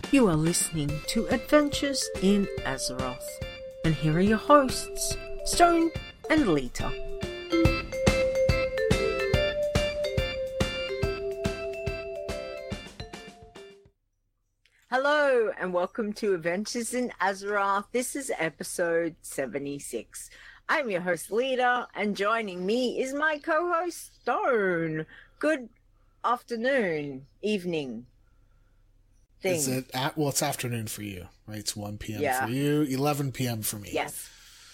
You are listening to Adventures in Azeroth. And here are your hosts, Stone and Lita. Hello and welcome to Adventures in Azeroth. This is episode 76. I'm your host, Lita, and joining me is my co-host, Stone. Good afternoon, evening. Thing. Is it it's afternoon for you, right? It's 1 p.m. Yeah. for you, 11 p.m. for me. Yes.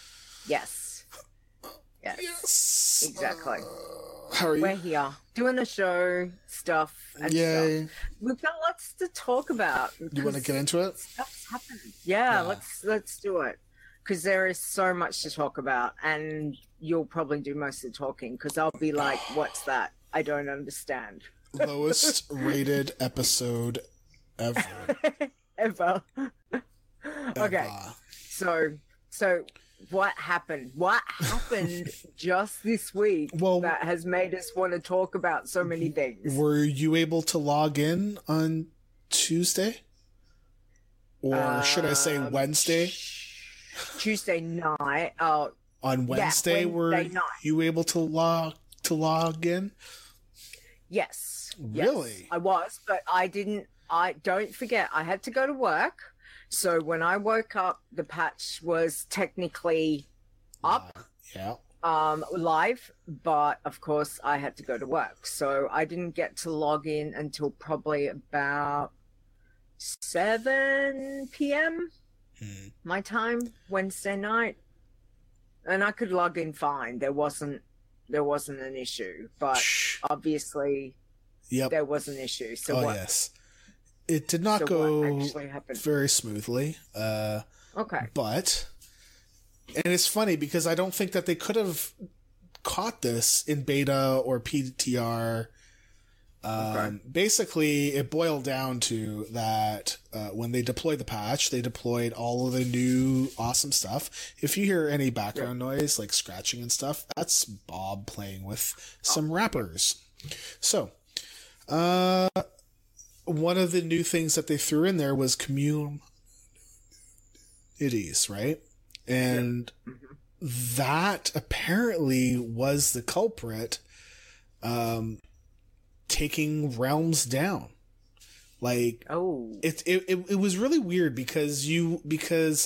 Exactly. How are you? We're here doing the show stuff and Yay. stuff. We've got lots to talk about. You want to get into it? Stuff's happening. Yeah. Let's do it. Because there is so much to talk about, and you'll probably do most of the talking. Because I'll be like, "What's that? I don't understand." Lowest rated episode ever. Ever. Okay. So what happened? What happened just this week that has made us want to talk about so many things? Were you able to log in on Tuesday? Or should I say Wednesday? Tuesday night. On Wednesday, Wednesday night. you able to log in? Yes. Really? Yes, I was, but I didn't. Don't forget, I had to go to work. So when I woke up, the patch was technically up, live, but of course I had to go to work. So I didn't get to log in until probably about 7 p.m. My time, Wednesday night. And I could log in fine. There wasn't an issue, but obviously there was an issue. So yes. It did not go very smoothly. Okay. But, and it's funny because I don't think that they could have caught this in beta or PTR. Basically, it boiled down to that when they deployed the patch, they deployed all of the new awesome stuff. If you hear any background noise, like scratching and stuff, that's Bob playing with some rappers. So, one of the new things that they threw in there was communities, right? And that apparently was the culprit, taking realms down. Like, it was really weird because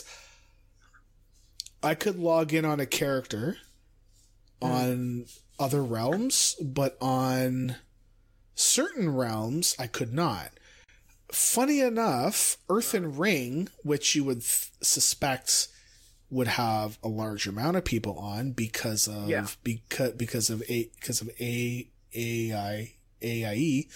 I could log in on a character on other realms, but on certain realms I could not. Funny enough, Earthen Ring, which you would suspect would have a large amount of people on because of AIE,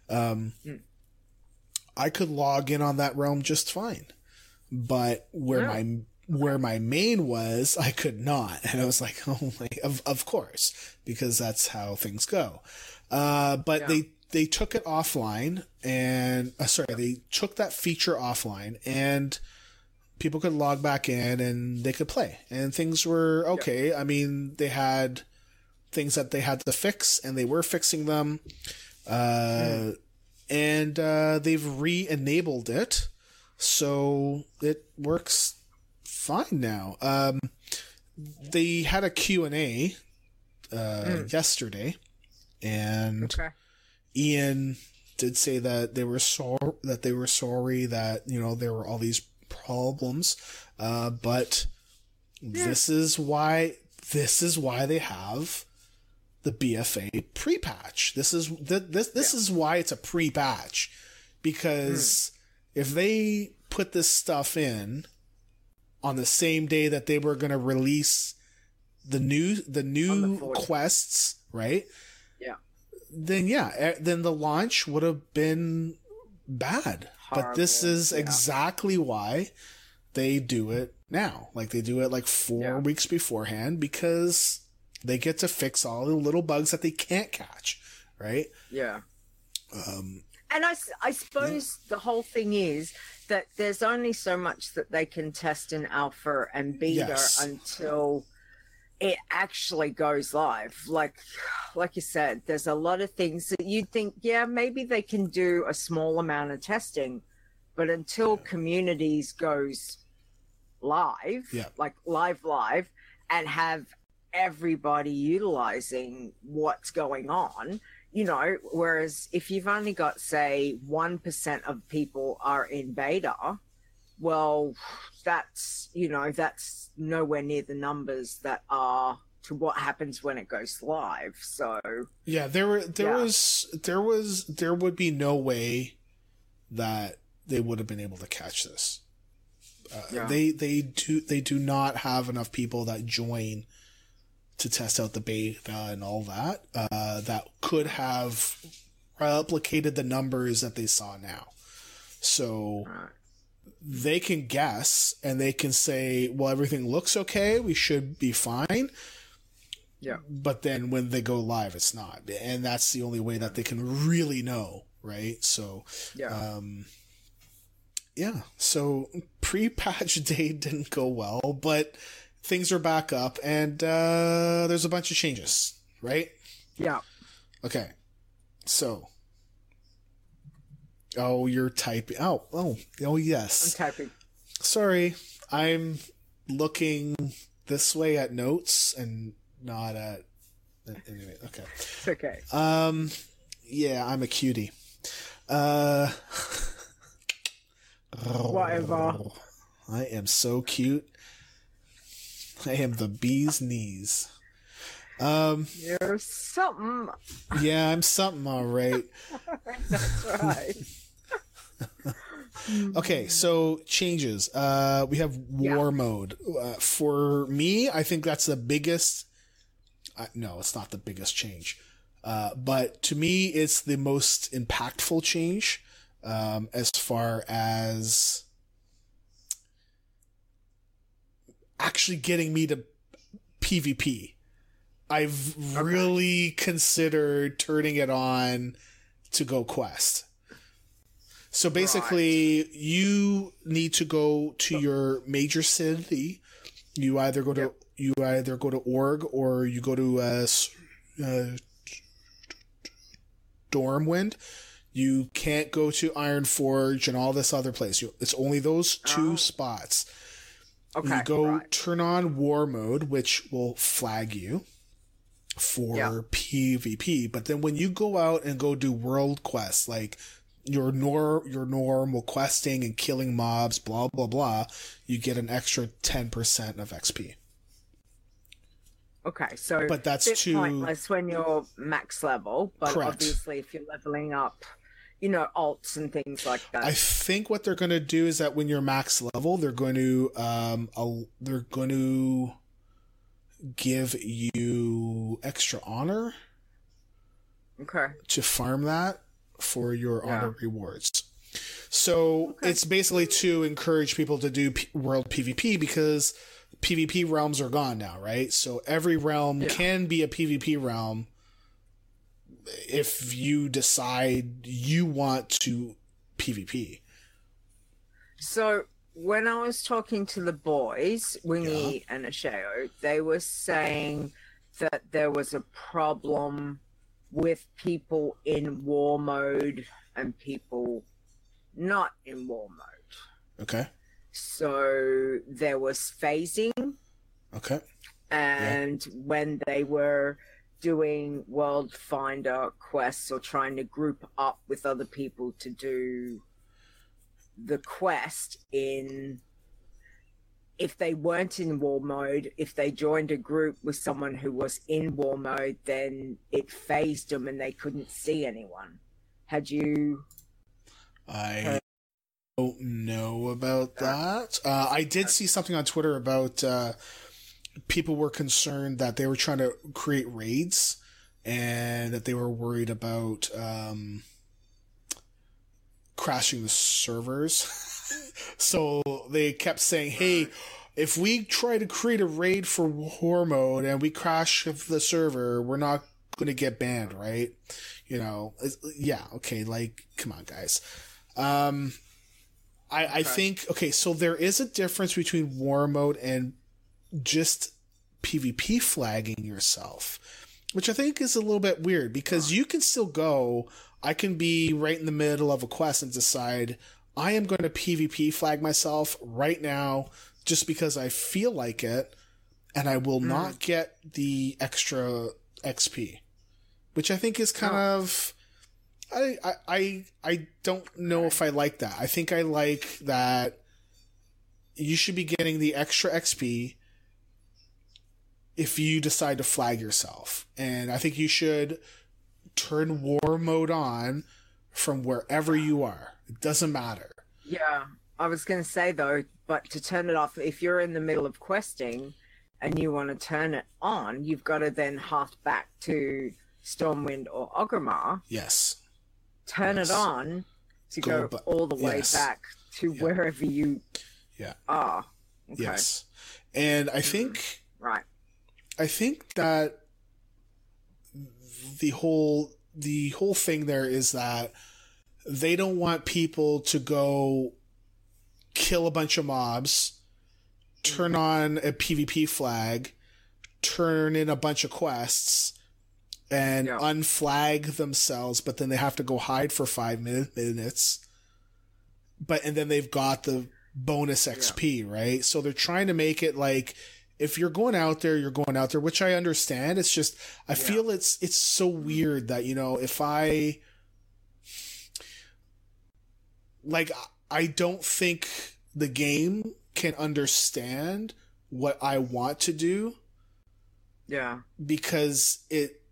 I could log in on that realm just fine. But where my main was, I could not. And I was like, oh my, of course, because that's how things go. But they took it offline and they took that feature offline and people could log back in and they could play and things were okay. I mean, they had things that they had to fix and they were fixing them. And they've re-enabled it. So it works fine now. They had a Q&A, yesterday and Ian did say that they were sorry that, you know, there were all these problems. But this is why they have the BFA pre-patch. This is why it's a pre-patch, because if they put this stuff in on the same day that they were going to release the new quests, right? Then the launch would have been bad. Horrible. But this is exactly why they do it now. Like they do it like 4 weeks beforehand because they get to fix all the little bugs that they can't catch, right? Yeah. And I suppose the whole thing is that there's only so much that they can test in alpha and beta until it actually goes live. Like you said, there's a lot of things that you'd think, maybe they can do a small amount of testing, But until communities goes live, like live, and have everybody utilizing what's going on, you know, whereas if you've only got, say, 1% of people are in beta, well, that's, you know, that's nowhere near the numbers that are to what happens when it goes live. So yeah, there would be no way that they would have been able to catch this. They do not have enough people that join to test out the beta and all that that could have replicated the numbers that they saw now. So they can guess and they can say, well, everything looks okay, we should be fine. Yeah. But then when they go live, it's not. And that's the only way that they can really know, right? So, so pre-patch day didn't go well, but things are back up and there's a bunch of changes, right? Yeah. Okay. So. Oh, you're typing. Oh, yes. I'm typing. Sorry. I'm looking this way at notes and not at... Anyway, okay. It's okay. Yeah, I'm a cutie. Whatever. I am so cute. I am the bee's knees. You're something. Yeah, I'm something, all right. That's right. Okay, so changes. We have war mode. For me, I think that's the biggest... no, it's not the biggest change. But to me, it's the most impactful change as far as actually getting me to PvP. I've really considered turning it on to go quest. So basically, you need to go to your major city. You either go to Org or you go to Stormwind. You can't go to Ironforge and all this other place. It's only those two spots. Okay. You go turn on war mode, which will flag you for PvP. But then when you go out and go do world quests, like your normal questing and killing mobs, blah, blah, blah, you get an extra 10% of XP. Okay, so but that's a bit pointless when you're max level, but obviously if you're leveling up, you know, alts and things like that. I think what they're going to do is that when you're max level, they're going to give you extra honor. Okay. To farm that for your honor rewards. So it's basically to encourage people to do world PvP because PvP realms are gone now, right? So every realm can be a PvP realm if you decide you want to PvP. So when I was talking to the boys, Wingy and Asheo, they were saying that there was a problem with people in war mode and people not in war mode. Okay. So there was phasing. Okay. And when they were doing World Finder quests or trying to group up with other people to do the quest if they weren't in war mode, if they joined a group with someone who was in war mode, then it phased them and they couldn't see anyone. Had you... I don't know about that. I did see something on Twitter about people were concerned that they were trying to create raids and that they were worried about crashing the servers. So they kept saying, hey, if we try to create a raid for war mode and we crash the server, we're not going to get banned, right? You know, like, come on, guys. I think, so there is a difference between war mode and just PvP flagging yourself, which I think is a little bit weird because you can still go, I can be right in the middle of a quest and decide I am going to PvP flag myself right now just because I feel like it, and I will not get the extra XP, which I think is kind of... I don't know if I like that. I think I like that you should be getting the extra XP if you decide to flag yourself. And I think you should turn war mode on from wherever you are. It doesn't matter. Yeah, I was going to say, though, but to turn it off, if you're in the middle of questing and you want to turn it on, you've got to then hark back to Stormwind or Orgrimmar. Yes. Turn it on to go all the way back to wherever you are. Okay. Yes. And I think... Right. I think that the whole thing there is that they don't want people to go kill a bunch of mobs, turn on a PvP flag, turn in a bunch of quests, and unflag themselves, but then they have to go hide for 5 minutes. And then they've got the bonus XP, right? So they're trying to make it like, if you're going out there, you're going out there, which I understand. It's just, I feel it's so weird that, if I don't think the game can understand what I want to do. Yeah. Because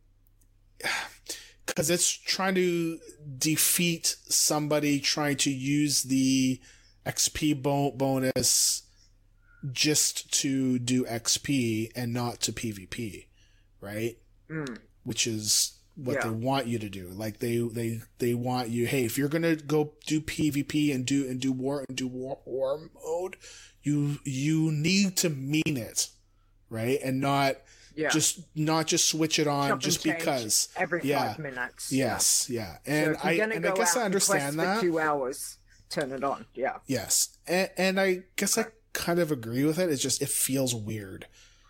it's trying to defeat somebody trying to use the XP bonus just to do XP and not to PvP, right? Which is what they want you to do. Like they want you, hey, if you're gonna go do PvP and do war mode, you need to mean it, right? And not just switch it on just because every 5 minutes. Yes, and so I guess I understand that. For 2 hours, turn it on. Yeah. Yes, and I guess I kind of agree with it. It's just, it feels weird.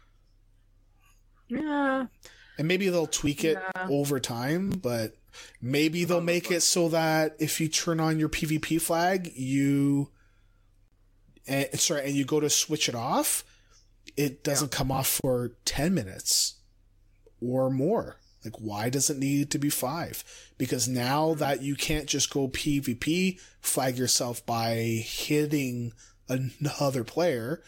Yeah. And maybe they'll tweak it over time, but maybe they'll make it so that if you turn on your PvP flag, and you go to switch it off, it doesn't come off for 10 minutes or more. Like, why does it need to be 5? Because now that you can't just go PvP flag yourself by hitting another player,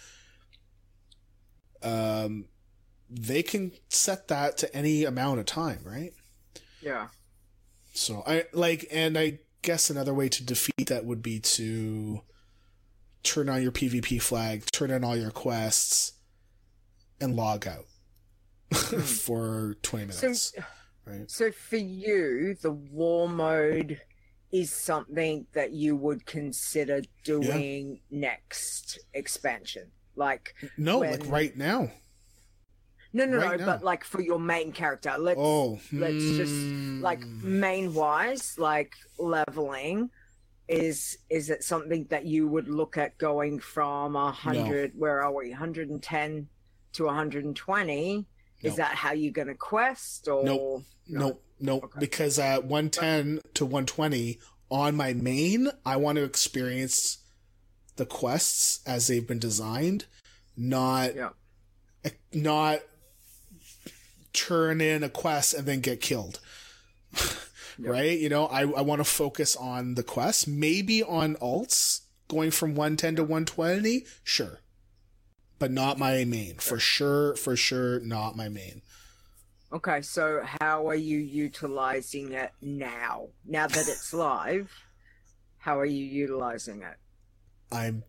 they can set that to any amount of time, right? Yeah. So and I guess another way to defeat that would be to turn on your PvP flag, turn on all your quests, and log out for 20 minutes. Right? So for you, the war mode is something that you would consider doing next expansion? Like right now. No, but like for your main character. Let's just like main wise, like leveling. Is it something that you would look at going from 100? No. Where are we? 110 to 120. No. Is that how you're going to quest? Or Nope. Okay. Because at 110 to 120 on my main, I want to experience the quests as they've been designed, not turn in a quest and then get killed. Right? I want to focus on the quests, maybe on alts going from 110 to 120. Sure. But not my main. For sure, not my main. Okay, so how are you utilizing it now? Now that it's live, how are you utilizing it? I'm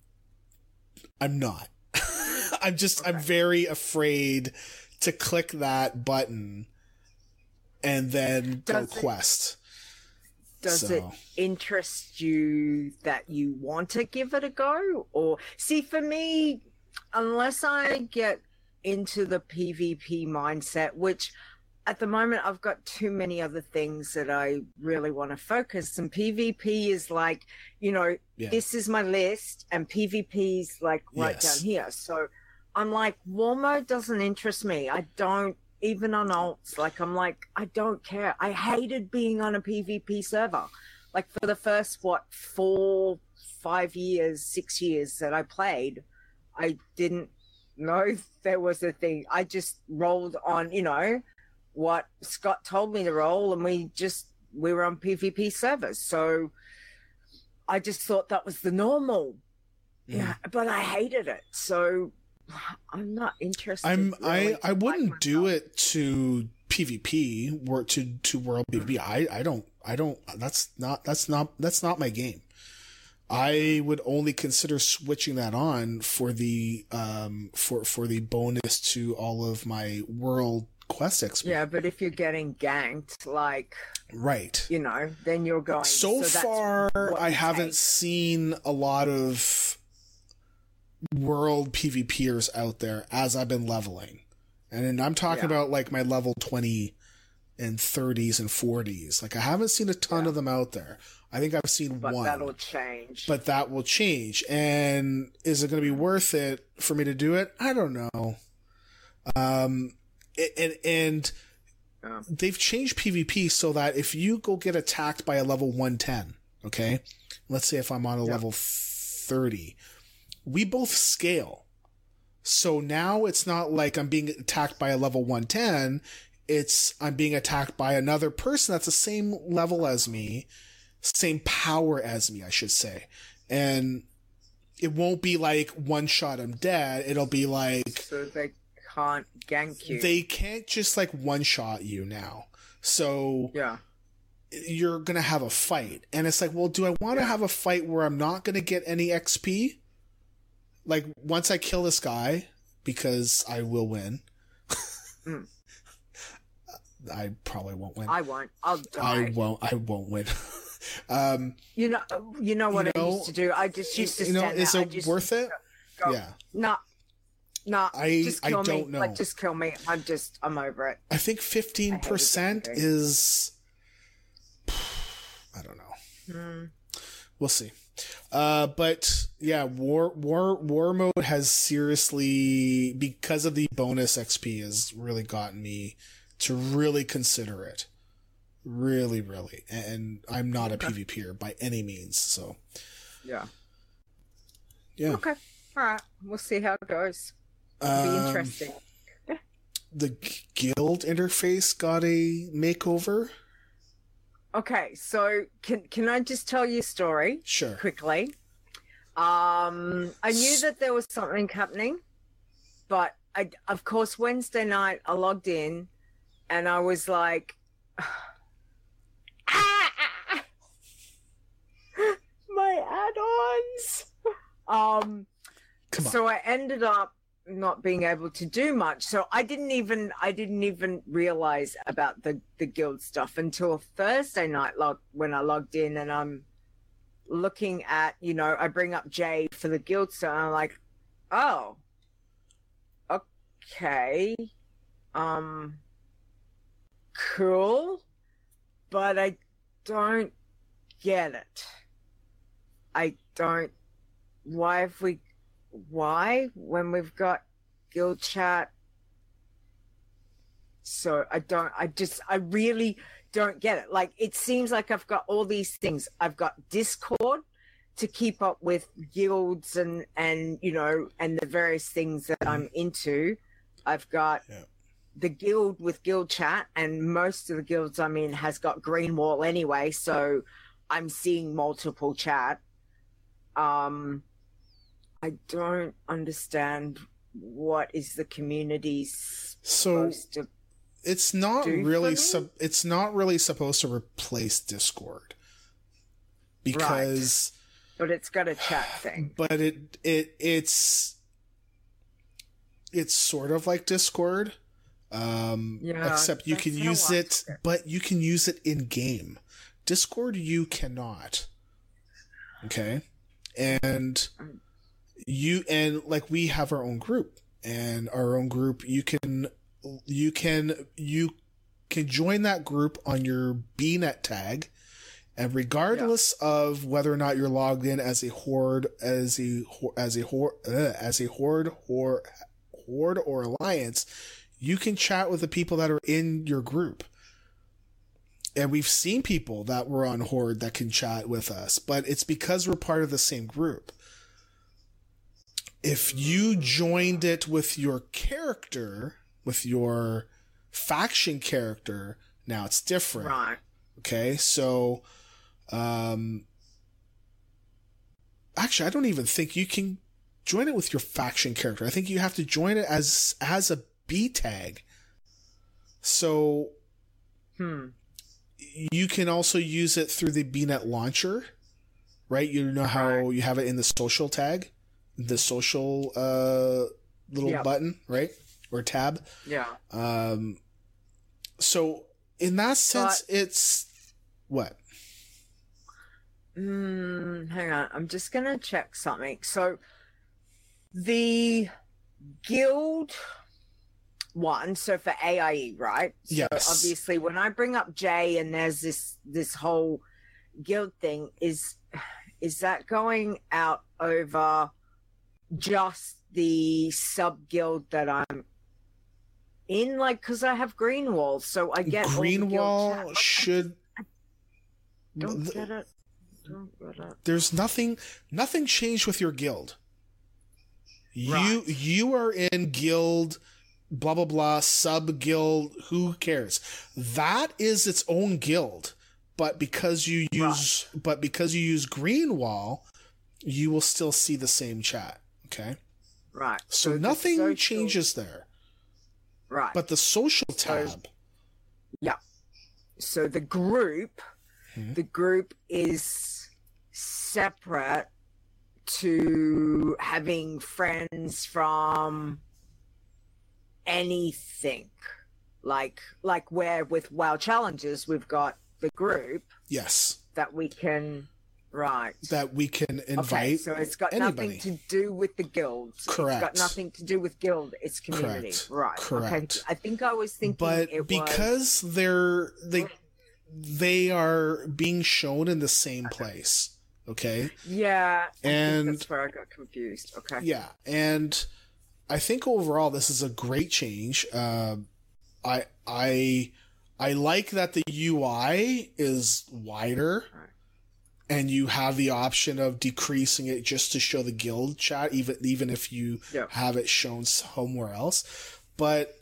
not. I'm very afraid to click that button and then go quest. Does it interest you that you want to give it a go? Or see, for me, unless I get into the PvP mindset, which at the moment I've got too many other things that I really want to focus, and PvP is like, this is my list, and PvP's like right down here. So I'm like, war mode doesn't interest me. I don't, even on alts, like I'm like, I don't care. I hated being on a PvP server. like for the first, 4, 5 years, 6 years that I played, I didn't know there was a thing. I just rolled on, what Scott told me to roll, and we were on PvP servers. So I just thought that was the normal. Yeah, but I hated it. So I'm not interested. I wouldn't do it to PvP or to world PvP. I don't that's not my game. I would only consider switching that on for the for the bonus to all of my world quest XP. Yeah, but if you're getting ganked, like, right, then you're going. So far, I haven't seen a lot of world PvPers out there as I've been leveling, and I'm talking about like my level 20 and 30s and 40s. Like, I haven't seen a ton of them out there. I think I've seen one. But that'll change. But that will change. And is it going to be worth it for me to do it? I don't know. They've changed PvP so that if you go get attacked by a level 110, okay? Let's say if I'm on a level 30, we both scale. So now it's not like I'm being attacked by a level 110. It's I'm being attacked by another person that's the same level as me, same power as me, I should say. And it won't be like one shot I'm dead. It'll be like... So they can't gank you. They can't just like one shot you now. So you're going to have a fight. And it's like, well, do I want to have a fight where I'm not going to get any XP? Like, once I kill this guy, because I will win... I probably won't win. I won't. I'll die. I won't win. You know what I used to do? I just used to stand is it worth it? Go. Yeah. No. Just kill don't me. know. Like, just kill me. I'm over it. I think 15% is... I don't know. We'll see. But yeah, war mode has seriously, because of the bonus XP, has really gotten me to really consider it. Really, really. And I'm not a PvPer by any means, so. Yeah. Okay. Alright. We'll see how it goes. It'll be interesting. The guild interface got a makeover. Okay, so can I just tell you a story? Sure. Quickly. I knew that there was something happening, but of course, Wednesday night I logged in and I was like, my add-ons. So I ended up not being able to do much. So I didn't even realize about the guild stuff until Thursday night when I logged in, and I'm looking at, I bring up Jay for the guild stuff, and I'm like, oh, okay. Cool, but I don't get it. Why when we've got guild chat? So I really don't get it. Like, it seems like I've got all these things. I've got Discord to keep up with guilds and and the various things that I'm into. I've got the guild with guild chat, and most of the guilds I'm in has got green wall anyway, so I'm seeing multiple chat. I don't understand what is the community supposed to it's not really it's not really supposed to replace Discord, because but it's got a chat thing. But it's sort of like Discord. Except you can use it, but you can use it in game. Discord you cannot. Okay? And like, we have our own group, and our own group you can join that group on your BNet tag, and regardless of whether or not you're logged in as a horde or alliance, you can chat with the people that are in your group. And we've seen people that were on Horde that can chat with us, but it's because we're part of the same group. If you joined it with your character, with your faction character, now it's different. Right. Okay, so actually I don't even think you can join it with your faction character. I think you have to join it as a B tag. So you can also use it through the BNet launcher, right? You know how you have it in the social tag, the social little button, right? Or tab. Yeah. So in that sense, it's what? Hang on. I'm just going to check something. So the guild one, so for AIE, right? So yes. Obviously, when I bring up J and there's this whole guild thing, is that going out over just the sub guild that I'm in? Like, because I have Greenwall, so I get Greenwall should. Don't get it. Don't get it. There's nothing changed with your guild. Right. You are in guild. Blah blah blah, sub guild, who cares? That is its own guild, but because you use Greenwall, you will still see the same chat. Okay, right. So nothing changes there. Right, but the social tab. Yeah. So the group is separate to having friends from anything, like where with WoW Challenges we've got the group, yes, that we can invite. Okay, so it's got anybody. nothing to do with the guild. Correct. It's got nothing to do with guild. It's community. Correct. Right. Correct. Okay. I think I was thinking, but because they are being shown in the same place. Okay. Yeah. And that's where I got confused. Okay. Yeah, and I think overall this is a great change. I like that the UI is wider, and you have the option of decreasing it just to show the guild chat, even if you have it shown somewhere else. But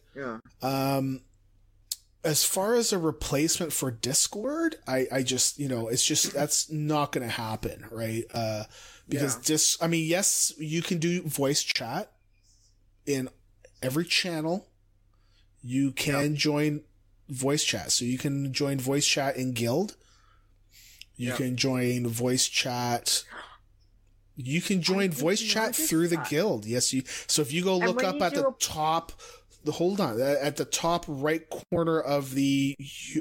as far as a replacement for Discord, I just, it's just, that's not going to happen, right? Because yes, you can do voice chat in every channel. You can join voice chat. So you can join voice chat in guild. You can join voice chat. You can join voice chat through the guild. Yes. So if you go look up at the top, at the top right corner of the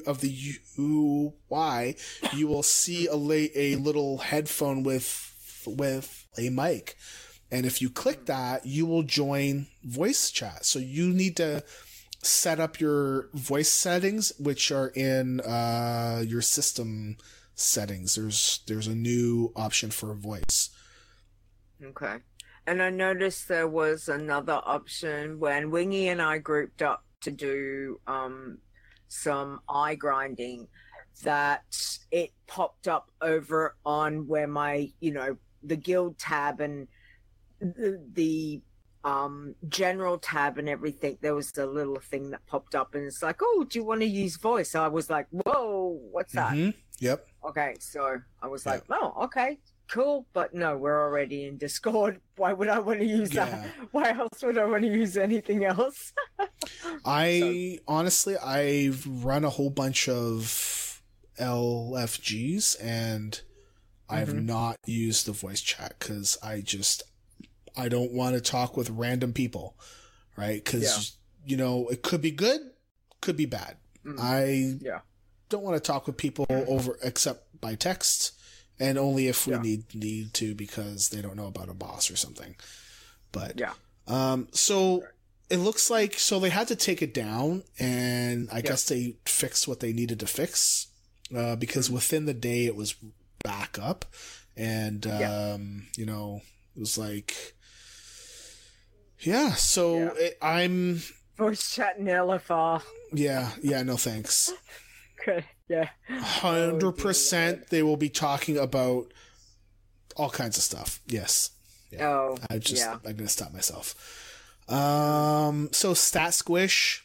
UI, you will see a little headphone with a mic. And if you click that, you will join voice chat. So you need to set up your voice settings, which are in your system settings. There's a new option for voice. Okay. And I noticed there was another option when Wingy and I grouped up to do some eye grinding, that it popped up over on where my, the guild tab and the general tab and everything. There was a little thing that popped up and it's like, oh, do you want to use voice? I was like, whoa, what's that? Mm-hmm. Yep. Okay. So I was like, oh, okay. Cool, but no, we're already in Discord. Why would I want to use that? Why else would I want to use anything else? Honestly, I've run a whole bunch of LFGs and I've not used the voice chat because I don't want to talk with random people, right? Because, it could be good, could be bad. I don't want to talk with people except by text. And only if we need to, because they don't know about a boss or something. But so it looks like they had to take it down, and I guess they fixed what they needed to fix because within the day it was back up, and it was like I'm voice chat in LFR. Yeah, no thanks. Good. Yeah. 100% they will be talking about all kinds of stuff. Yes. Yeah. Oh, I'm going to stop myself. So Stat Squish.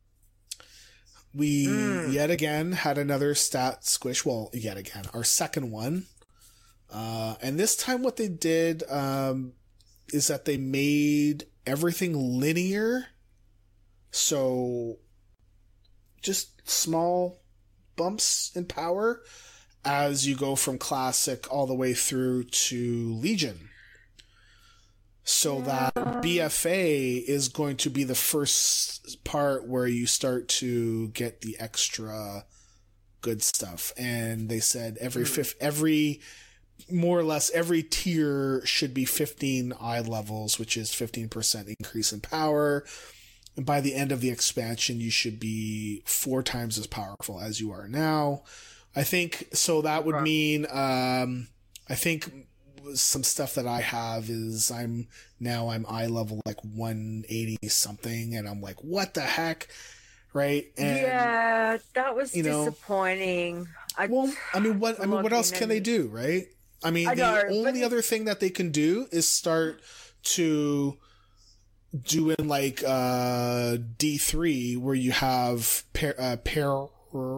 We yet again had another Stat Squish. Well, yet again, our second one. And this time what they did is that they made everything linear. So just small bumps in power as you go from Classic all the way through to Legion. So that BFA is going to be the first part where you start to get the extra good stuff. And they said every more or less every tier should be 15 eye levels, which is 15% increase in power. And by the end of the expansion, you should be 4 times as powerful as you are now. I think, so that would mean, I think some stuff that I have is I'm eye level like 180 something, and I'm like, what the heck? Right? And, yeah, that was disappointing. What else can they do, right? I mean, the only other thing that they can do is start to do in like D3 where you have Paragon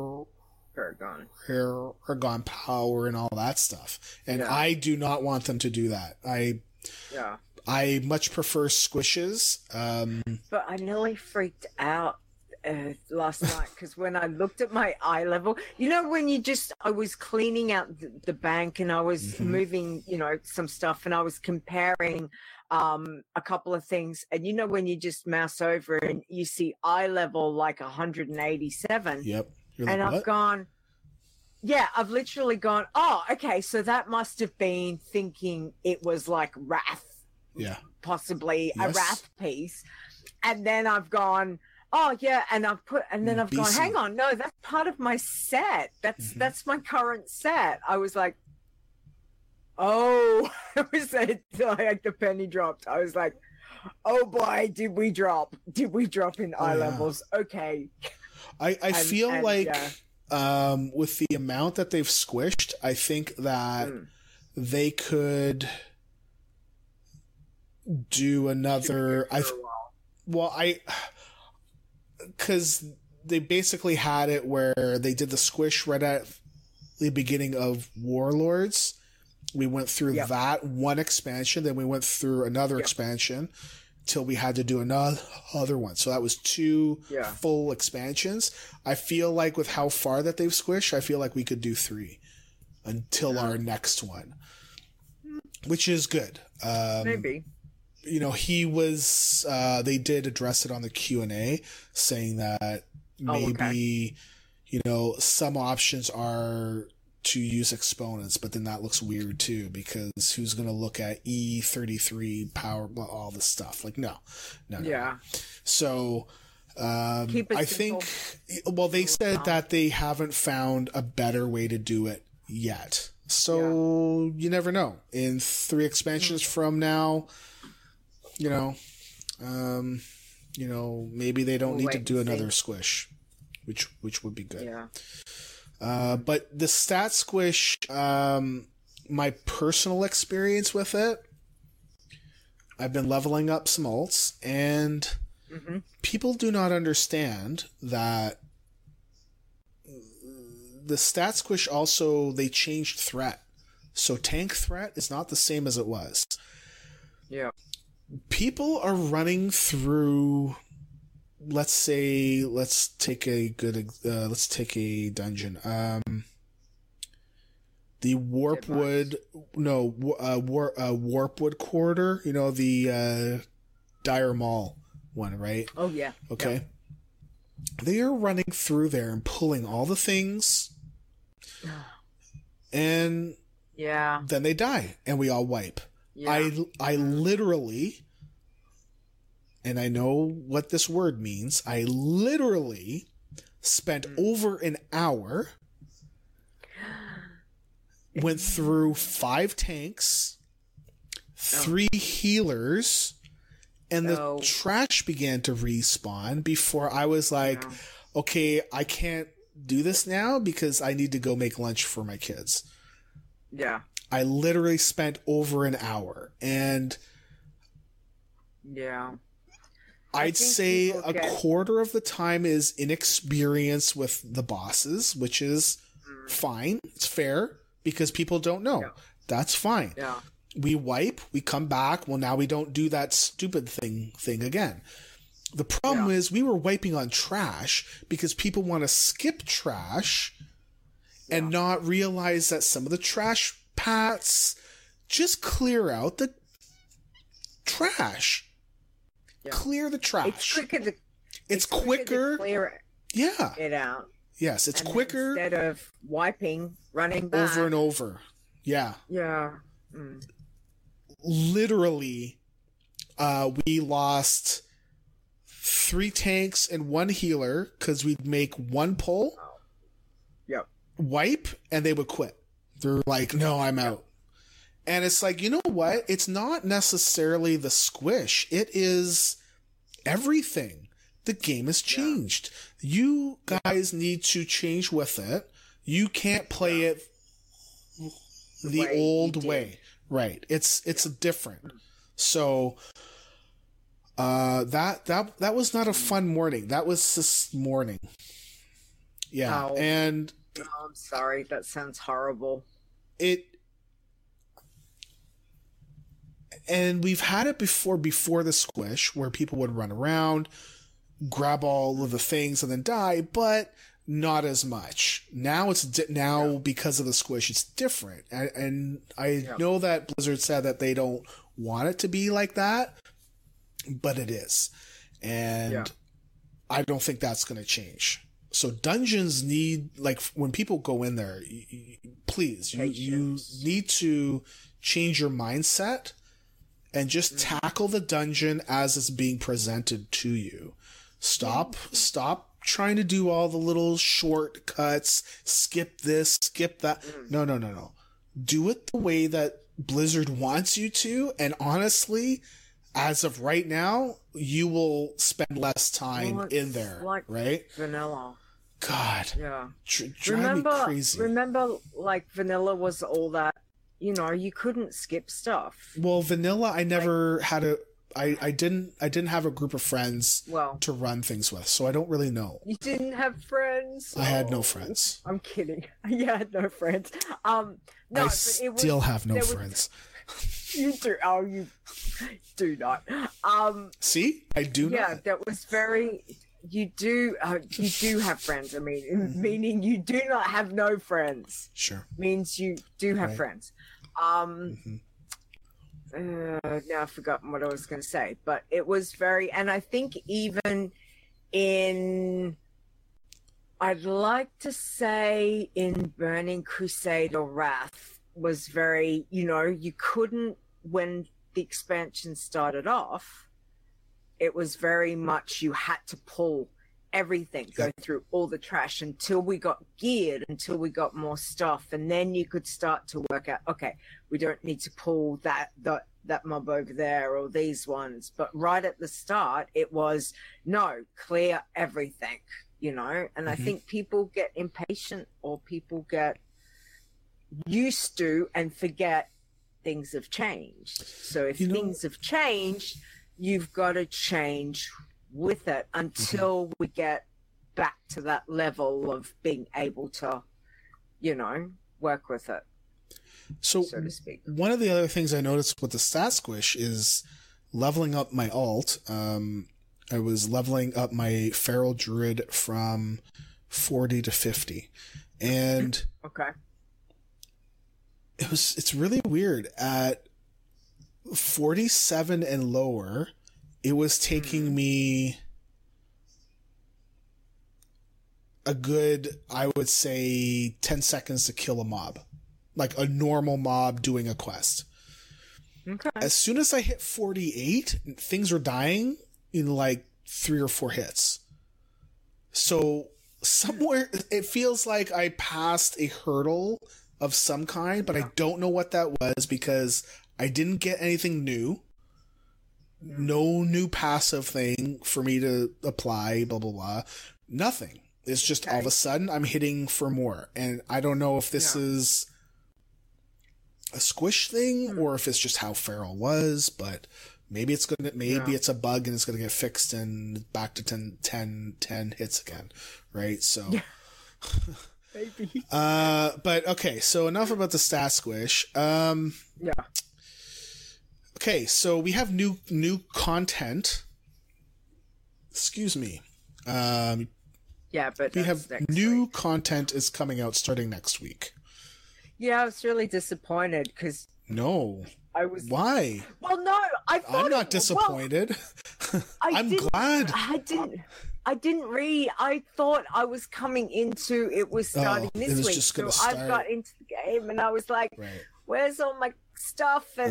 power and all that stuff. And I do not want them to do that. I much prefer squishes. But I nearly freaked out last night because when I looked at my eye level, when I was cleaning out the bank and I was moving, some stuff, and I was comparing a couple of things, and when you just mouse over and you see eye level like 187. Yep. And I've gone, I've literally gone, oh, okay, so that must have been thinking it was like Wrath. Yeah. Possibly a Wrath piece. And then I've gone, oh yeah, and I've gone, hang on, no, that's part of my set. That's my current set. I was like, oh, it was like the penny dropped. I was like, oh boy, did we drop in eye levels? Okay. I feel with the amount that they've squished, I think that they could do another. Because they basically had it where they did the squish right at the beginning of Warlords. We went through that one expansion, then we went through another expansion till we had to do another one. So that was 2 full expansions. I feel like with how far that they've squished, I feel like we could do 3 until our next one, which is good. Maybe. He was, they did address it on the Q&A saying that maybe, some options are to use exponents, but then that looks weird too, because who's going to look at E33 power, all this stuff? Like, no. Yeah. So, I simple. think, they said that they haven't found a better way to do it yet. So you never know. In 3 expansions from now, maybe they don't need to do another squish, which would be good. Yeah. But the Stat Squish, my personal experience with it, I've been leveling up some alts, and people do not understand that the Stat Squish also, they changed threat. So tank threat is not the same as it was. Yeah. People are running through, let's take a dungeon. The Warpwood corridor, the Dire Maul one, right? Oh yeah. Okay. Yeah. They are running through there and pulling all the things, and then they die and we all wipe. Yeah. I literally, and I know what this word means, I literally spent over an hour, went through 5 tanks, 3 healers, and the trash began to respawn before I was like, okay, I can't do this now because I need to go make lunch for my kids. Yeah. I literally spent over an hour, and yeah, I'd say a quarter of the time is inexperience with the bosses, which is fine. It's fair because people don't know. Yeah. That's fine. Yeah. We wipe, we come back. Well, now we don't do that stupid thing again. The problem is we were wiping on trash because people want to skip trash and not realize that some of the trash pats just clear out the trash. Yeah. Clear the trash. It's quicker to clear it out. Yes, it's quicker. Instead of wiping, running back. Over and over. Yeah. Yeah. Literally, we lost 3 tanks and 1 healer because we'd make 1 pull, wipe, and they would quit. They're like, no, I'm out. And it's like, you know what? It's not necessarily the squish. It is everything. The game has changed. You guys need to change with it. You can't play it the old way. Right. It's different. So that was not a fun morning. That was this morning. Yeah. Oh. And I'm sorry. That sounds horrible. And we've had it before the squish where people would run around, grab all of the things and then die, but not as much. Now because of the squish, it's different. And I know that Blizzard said that they don't want it to be like that, but it is. And I don't think that's going to change. So dungeons need, like, when people go in there, please, you need to change your mindset and just tackle the dungeon as it's being presented to you. Stop trying to do all the little shortcuts, skip this, skip that. No. Do it the way that Blizzard wants you to, and honestly, as of right now, you will spend less time in there, like right? Vanilla. God. Yeah. Drive me crazy. Remember, like, Vanilla was all that, you couldn't skip stuff. Well, Vanilla, I never had I didn't have a group of friends to run things with, so I don't really know. You didn't have friends? I had no friends. I'm kidding. You had no friends. No, I still have no friends. You do. Oh, you do not. See? I do not. Yeah, that was very... You do have friends. I mean, meaning you do not have no friends. Sure. Means you do have friends. Now I've forgotten what I was going to say, but it was very, and I think even I'd like to say in Burning Crusade or Wrath was very, you couldn't, when the expansion started off, it was very much you had to pull everything, go through all the trash until we got geared, until we got more stuff, and then you could start to work out, okay, we don't need to pull that mob over there or these ones. But right at the start, it was, no, clear everything, and I think people get impatient or people get used to and forget things have changed. So if things have changed, you've got to change with it until we get back to that level of being able to, work with it. So to speak. One of the other things I noticed with the stat squish is leveling up my alt. I was leveling up my Feral Druid from 40 to 50. And okay. It's really weird. At 47 and lower, it was taking me a good, I would say, 10 seconds to kill a mob. Like a normal mob doing a quest. Okay. As soon as I hit 48, things are dying in like 3 or 4 hits. So somewhere, it feels like I passed a hurdle of some kind, but I don't know what that was because I didn't get anything new. No new passive thing for me to apply, blah, blah, blah. Nothing. It's just all of a sudden I'm hitting for more. And I don't know if this is a squish thing or if it's just how Feral was, but maybe it's a bug and it's gonna get fixed and back to 10 hits again, right? So maybe. But okay, so enough about the stat squish. Okay, so we have new content. Excuse me. But we have new content is coming out starting next week. Yeah, I was really disappointed because I was. Why? Well, no, I'm not disappointed. I'm glad. I didn't read. I thought I was coming into it was starting this week. Just gonna start. I got into the game and I was like, "Where's all my stuff?" And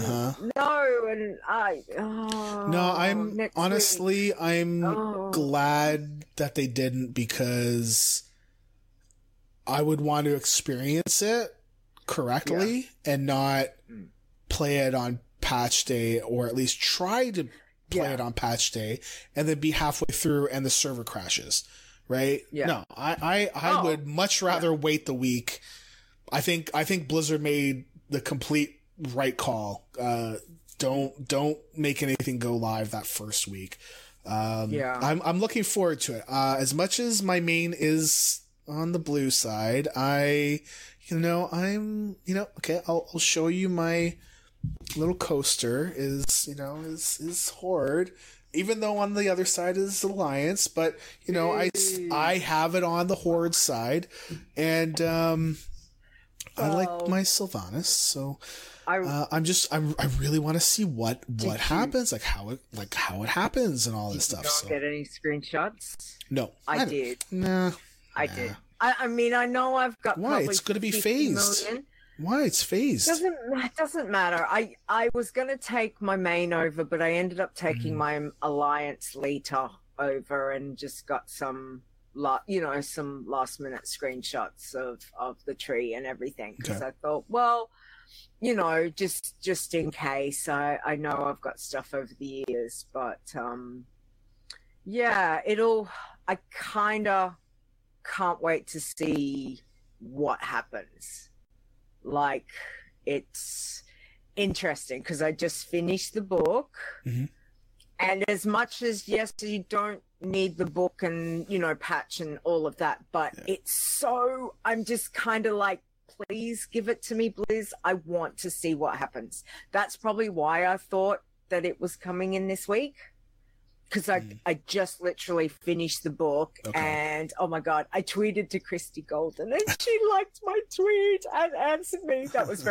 I'm honestly glad that they didn't, because I would want to experience it correctly and not play it on patch day, or at least try to play it on patch day and then be halfway through and the server crashes, right? No, I would much rather wait the week. I think Blizzard made the complete right call. Don't make anything go live that first week. I'm looking forward to it. As much as my main is on the blue side, okay, I'll show you my little coaster is Horde, even though on the other side is Alliance, but I have it on the Horde side, and I like my Sylvanas, so I really want to see what happens, how it happens and all this stuff. Did you not get any screenshots? No, I did. Nah, I did. I mean, I know I've got. Why? It's going to be phased. Million. Why? It's phased. Doesn't matter. I was going to take my main over, but I ended up taking my Alliance Lita over and just got some last minute screenshots of the tree and everything, because I thought, well, just in case. I know I've got stuff over the years, but I kind of can't wait to see what happens. Like, it's interesting because I just finished the book, and as much as, yes, you don't need the book and patch and all of that, but I'm just kind of like, please give it to me, Blizz. I want to see what happens. That's probably why I thought that it was coming in this week, because I just literally finished the book, and oh my god, I tweeted to Christy Golden and she liked my tweet and answered me. That was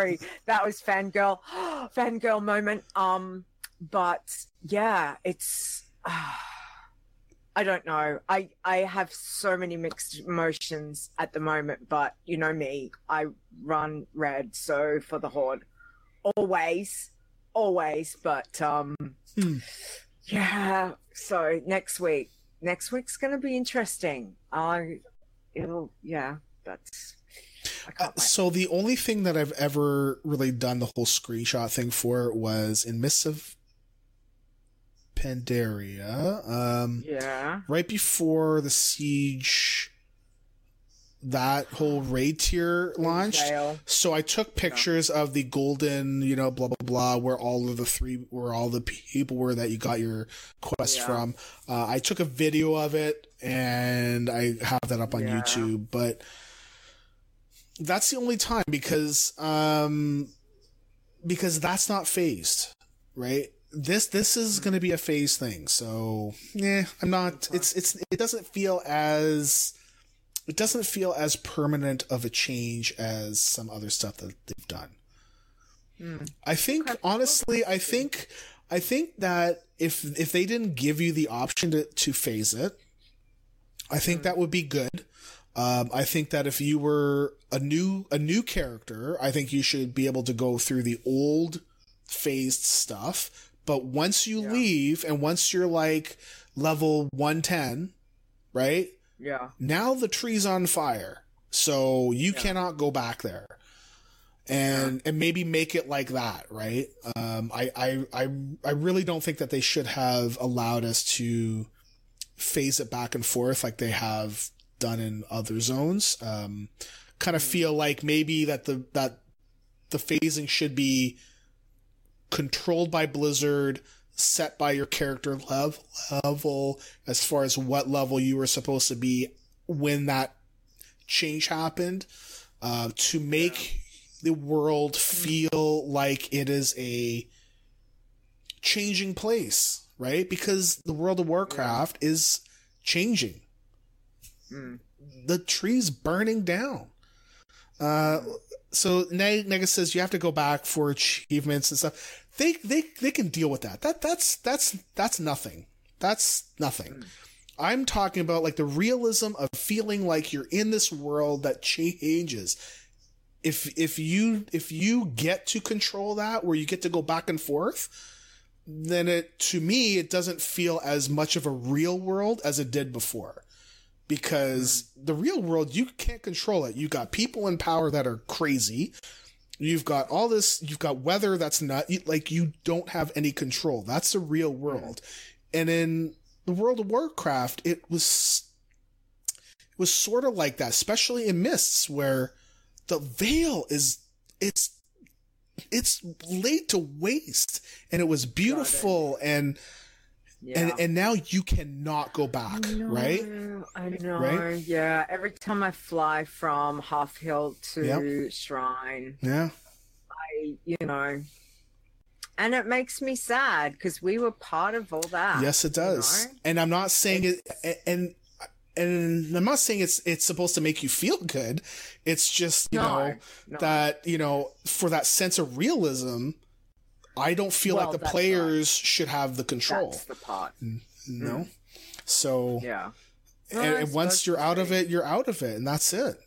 fangirl moment. But yeah, it's I don't know. I have so many mixed emotions at the moment, but you know me, I run red, so for the Horde always, but yeah, so next week's going to be interesting. So the only thing that I've ever really done the whole screenshot thing for was in Mists of Pandaria. Right before the Siege, that whole raid tier launched. So I took pictures of the golden, blah blah blah, where all the people were that you got your quest from. I took a video of it and I have that up on YouTube, but that's the only time, because that's not phased, right? This is going to be a phase thing. So I'm not. It doesn't feel as permanent of a change as some other stuff that they've done. I think honestly, I think that if they didn't give you the option to phase it, I think that would be good. I think that if you were a new character, I think you should be able to go through the old phased stuff. But once you leave and once you're like level 110, right? Yeah. Now the tree's on fire, so you cannot go back there, and maybe make it like that, right? I really don't think that they should have allowed us to phase it back and forth like they have done in other zones. Kind of feel like maybe that the phasing should be controlled by Blizzard, set by your character level as far as what level you were supposed to be when that change happened, to make the world feel like it is a changing place, right? Because the World of Warcraft is changing. The tree's burning down. So Nega says you have to go back for achievements and stuff. They can deal with that. That's nothing. That's nothing. I'm talking about like the realism of feeling like you're in this world that changes. If you get to control that, where you get to go back and forth, then to me it doesn't feel as much of a real world as it did before. Because the real world, you can't control it. You got people in power that are crazy. You've got all this, you've got weather that's not, like, you don't have any control. That's the real world. And in the World of Warcraft, it was sort of like that, especially in Mists, where the Veil it's laid to waste, and it was beautiful, and now you cannot go back, right? I know, right? Yeah. Every time I fly from Halfhill to Shrine, and it makes me sad because we were part of all that. Yes, it does. And I'm not saying it, and I'm not saying it's supposed to make you feel good. It's just, that, for that sense of realism, I don't feel like the players should have the control. That's the part. No. So, yeah. And once you're out of it, you're out of it, and that's it.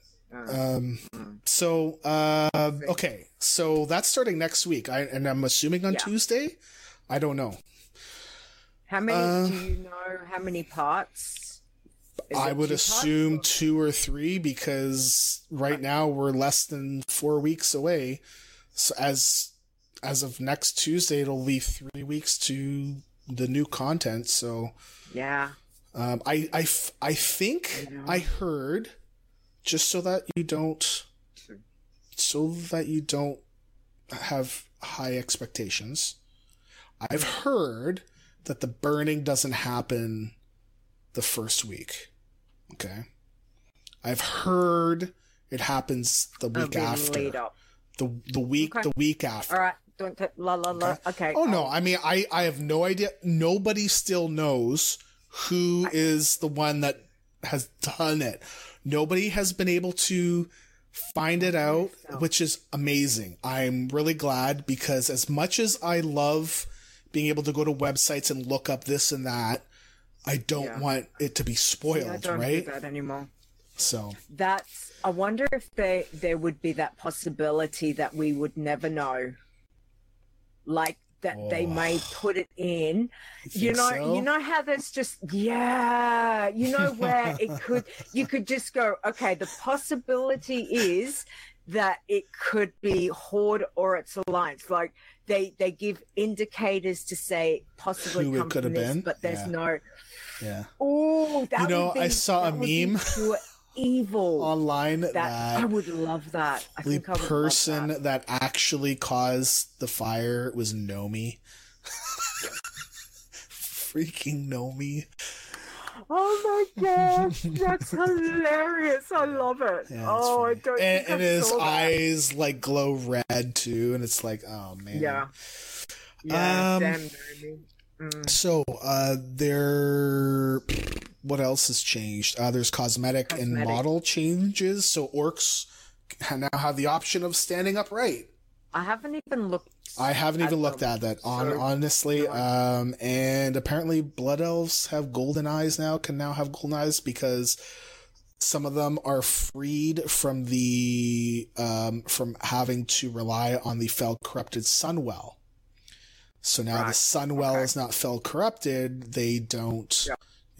Okay. So that's starting next week. And I'm assuming on Tuesday? I don't know. How many, do you know how many parts? I would assume 2 or 3, because right now we're less than 4 weeks away. So as of next Tuesday, it'll be 3 weeks to the new content. So yeah, I think I heard, just so that you don't have high expectations, I've heard that the burning doesn't happen the first week. Okay, I've heard it happens the week after. Lead up. The week after. All right. Don't okay. Oh no, I mean I have no idea. Nobody still knows who is the one that has done it. Nobody has been able to find it out, which is amazing. I'm really glad, because as much as I love being able to go to websites and look up this and that, I don't want it to be spoiled, I don't right? do that anymore. So I wonder if there would be that possibility that we would never know. Like that they may put it in, you know how there's just, where you could just go, okay, the possibility is that it could be Horde or its Alliance. Like they give indicators to say possibly who it could have been, but there's no. Yeah. Oh, that would be, I saw a meme evil online that I would love that. The person that actually caused the fire was Nomi. Freaking Nomi. Oh my gosh, that's hilarious. I love it. Yeah, I don't think and his eyes like glow red too, and it's like, oh man. Yeah. Damn Nomi. So, what else has changed? There's cosmetic and model changes. So orcs now have the option of standing upright. I haven't even looked at that, honestly. No. And apparently blood elves have golden eyes now, can now have golden eyes, because some of them are freed from the, from having to rely on the Fel corrupted Sunwell. So now the Sunwell is not Fel corrupted. They don't,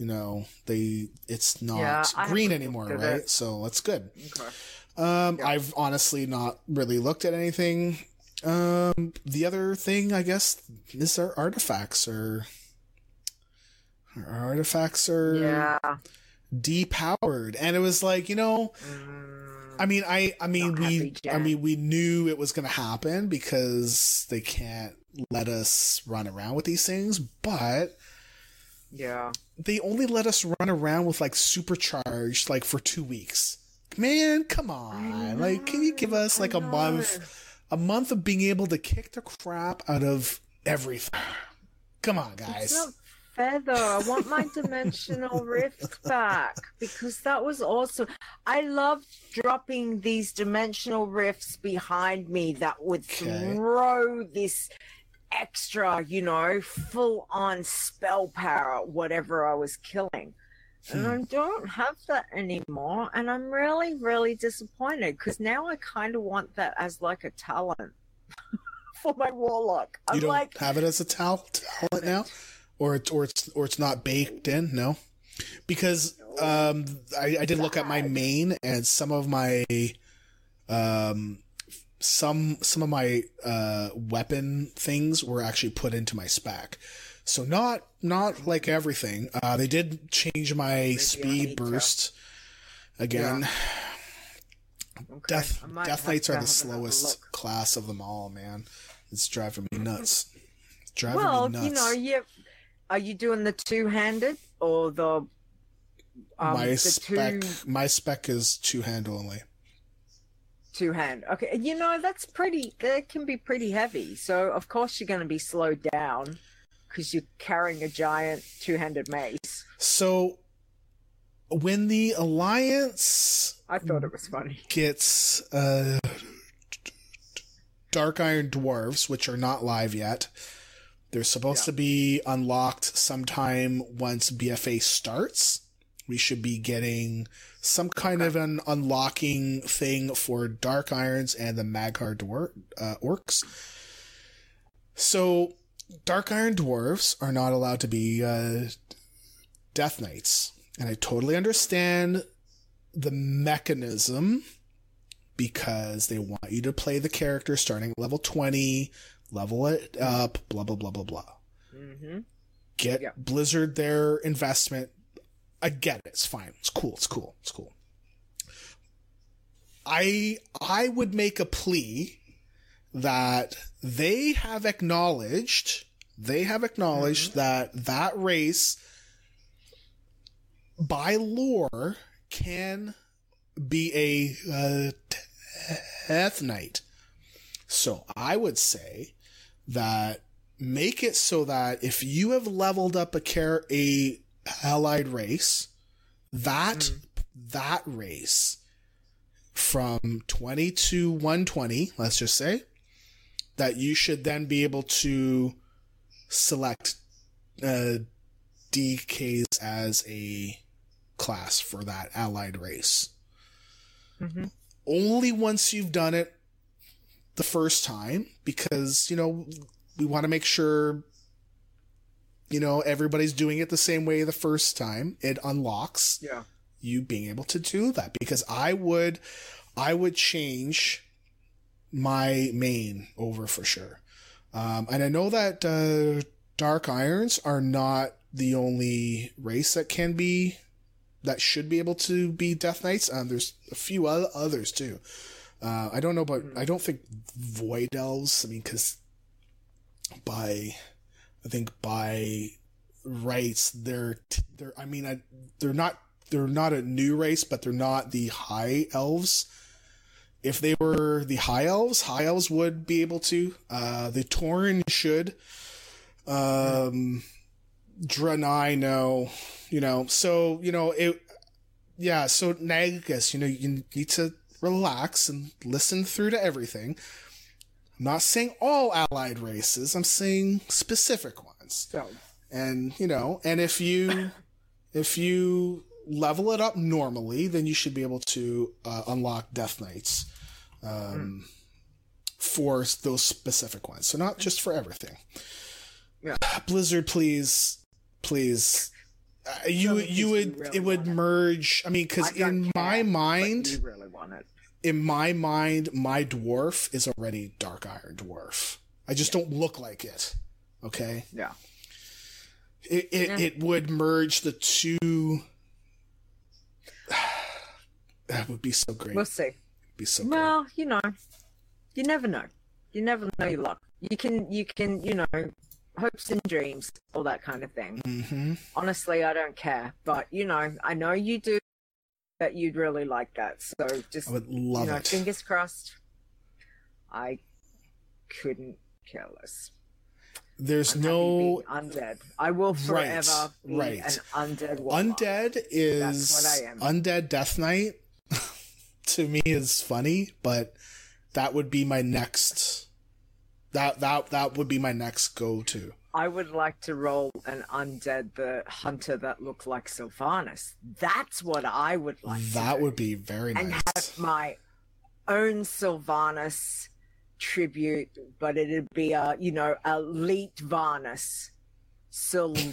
it's not green anymore, right? So that's good. Okay. I've honestly not really looked at anything. The other thing, I guess, is our artifacts are depowered, and it was like, you know, we knew it was going to happen because they can't let us run around with these things, but yeah, they only let us run around with like supercharged like for 2 weeks. Man, come on. Like, can you give us like a month of being able to kick the crap out of everything? Come on, guys. It's not fair though. I want my dimensional rift back because that was awesome. I loved dropping these dimensional rifts behind me that would throw this extra, you know, full on spell power, whatever I was killing. And I don't have that anymore, and I'm really, really disappointed because now I kind of want that as like a talent for my warlock. You don't have it as a talent now, or it's not baked in. No, because I did look at my main, and some of my some of my weapon things were actually put into my spec. So not like everything. They did change my speed burst again. Okay. Death Knights are the slowest class of them all, man. It's driving me nuts. You know, are you doing the two-handed or the my spec is two-hand only. Two-hand. Okay, you know, that can be pretty heavy. So of course you're going to be slowed down, because you're carrying a giant two-handed mace. So, when the Alliance... I thought it was funny. ...gets Dark Iron Dwarves, which are not live yet. They're supposed to be unlocked sometime once BFA starts. We should be getting some kind of an unlocking thing for Dark Irons and the Mag'har Orcs. So... Dark Iron Dwarves are not allowed to be Death Knights. And I totally understand the mechanism because they want you to play the character starting at level 20, level it up, blah, blah, blah, blah, blah. Mm-hmm. Get Blizzard their investment. I get it. It's fine. It's cool. I would make a plea that they have acknowledged that race by lore can be a Death Knight. So I would say that make it so that if you have leveled up a allied race, that race from 20 to 120, let's just say, that you should then be able to select DKs as a class for that allied race. Mm-hmm. Only once you've done it the first time, because, you know, we want to make sure, you know, everybody's doing it the same way the first time. It unlocks you being able to do that, because I would change my main over for sure. And I know that Dark Irons are not the only race that should be able to be Death Knights. There's a few others too. I don't know, but I don't think Void Elves, I mean, because by rights, they're not a new race, but they're not the High Elves. If they were the High Elves would be able to. The Tauren should. Draenei, no. You know, so, you know, so Nagus, you know, you need to relax and listen through to everything. I'm not saying all allied races, I'm saying specific ones. Oh. And, you know, and if you level it up normally, then you should be able to unlock Death Knights for those specific ones. So not just for everything. Yeah. Blizzard, please. It would merge. I mean, because in my mind, you really want it. In my mind, my dwarf is already Dark Iron Dwarf. I just don't look like it. Okay. Yeah. It would merge the two That would be so great. We'll see. It'd be so well, great. you know, you never know. You never know your luck. You can, you know, hopes and dreams, all that kind of thing. Mm-hmm. Honestly, I don't care. But, you know, I know you do, that you'd really like that. So just, I would love you know, it. fingers crossed. I couldn't care less. There's I'm no undead. I will forever be an undead warlock. Undead is That's what I am. Undead Death Knight to me is funny, but that would be my next that would be my next go-to. I would like to roll an undead the hunter that looked like Sylvanas. That's what I would like That to do. would be very nice. And have my own Sylvanas tribute, but it'd be a, you know, elite Varnus. Sylita.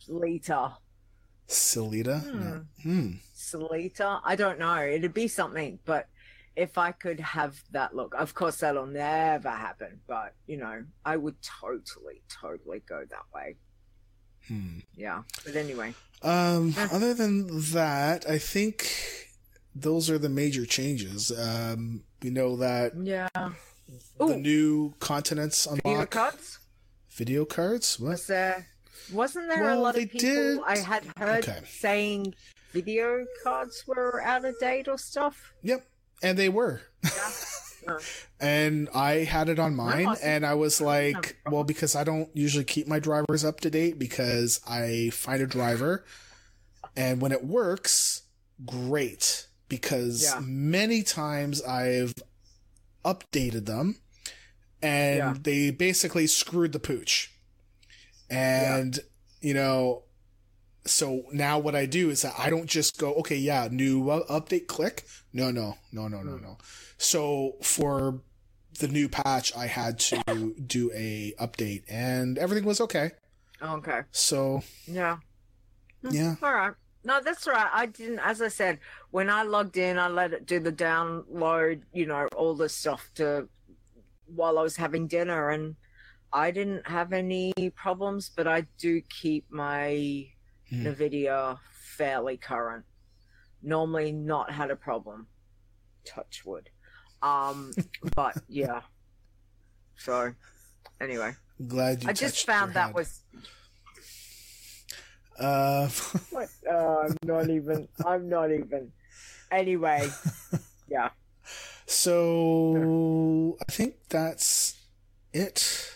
Silita? Silita? I don't know. It'd be something, but if I could have that look, of course that'll never happen, but, you know, I would totally go that way. Yeah. But anyway. Other than that, I think those are the major changes. We know that the new continents unlock. Video cards? Video cards? What? Wasn't there a lot of people I had heard saying video cards were out of date or stuff? Yep. And they were. Yeah. And I had it on mine, and I was like, well, because I don't usually keep my drivers up to date, because I find a driver, and when it works, great. Because many times I've updated them, and they basically screwed the pooch. And, you know, so now what I do is that I don't just go, okay, new update, click. No. So for the new patch, I had to do a update, and everything was okay. Okay. So. Yeah. Yeah. All right. No, that's right. I didn't, as I said, when I logged in, I let it do the download, you know, all the stuff while I was having dinner, and I didn't have any problems, but I do keep my NVIDIA fairly current. Normally not had a problem. Touch wood. But yeah. So anyway. Glad you I just found that was what? I'm not even. Anyway. Yeah. So I think that's it.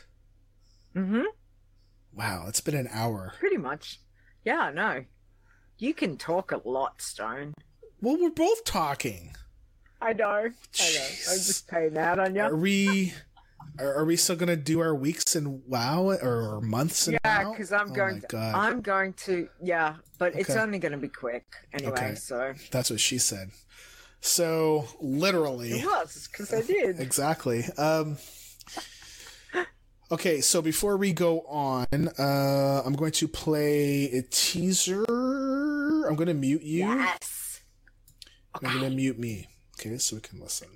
Wow, it's been an hour. Pretty much. Yeah, I know. You can talk a lot, Stone. Well, we're both talking. I know. I'm just paying out on you. Are we still gonna do our weeks in WoW or months in WoW? Yeah, because I'm going to. Yeah, but it's only going to be quick anyway. Okay. So that's what she said. So literally, it was because I did exactly. Okay, so before we go on, I'm going to play a teaser. I'm going to mute you. Yes. Okay. I'm going to mute me. Okay, so we can listen.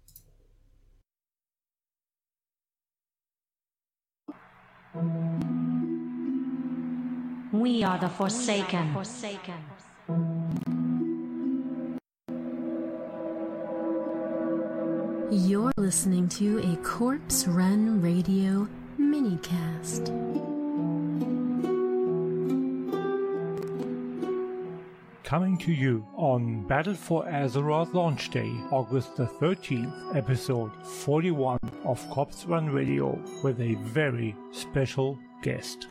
We are the Forsaken. You're listening to a Corpse Run Radio minicast. Coming to you on Battle for Azeroth launch day, August the 13th, episode 41 of Corpse Run Radio, with a very special guest.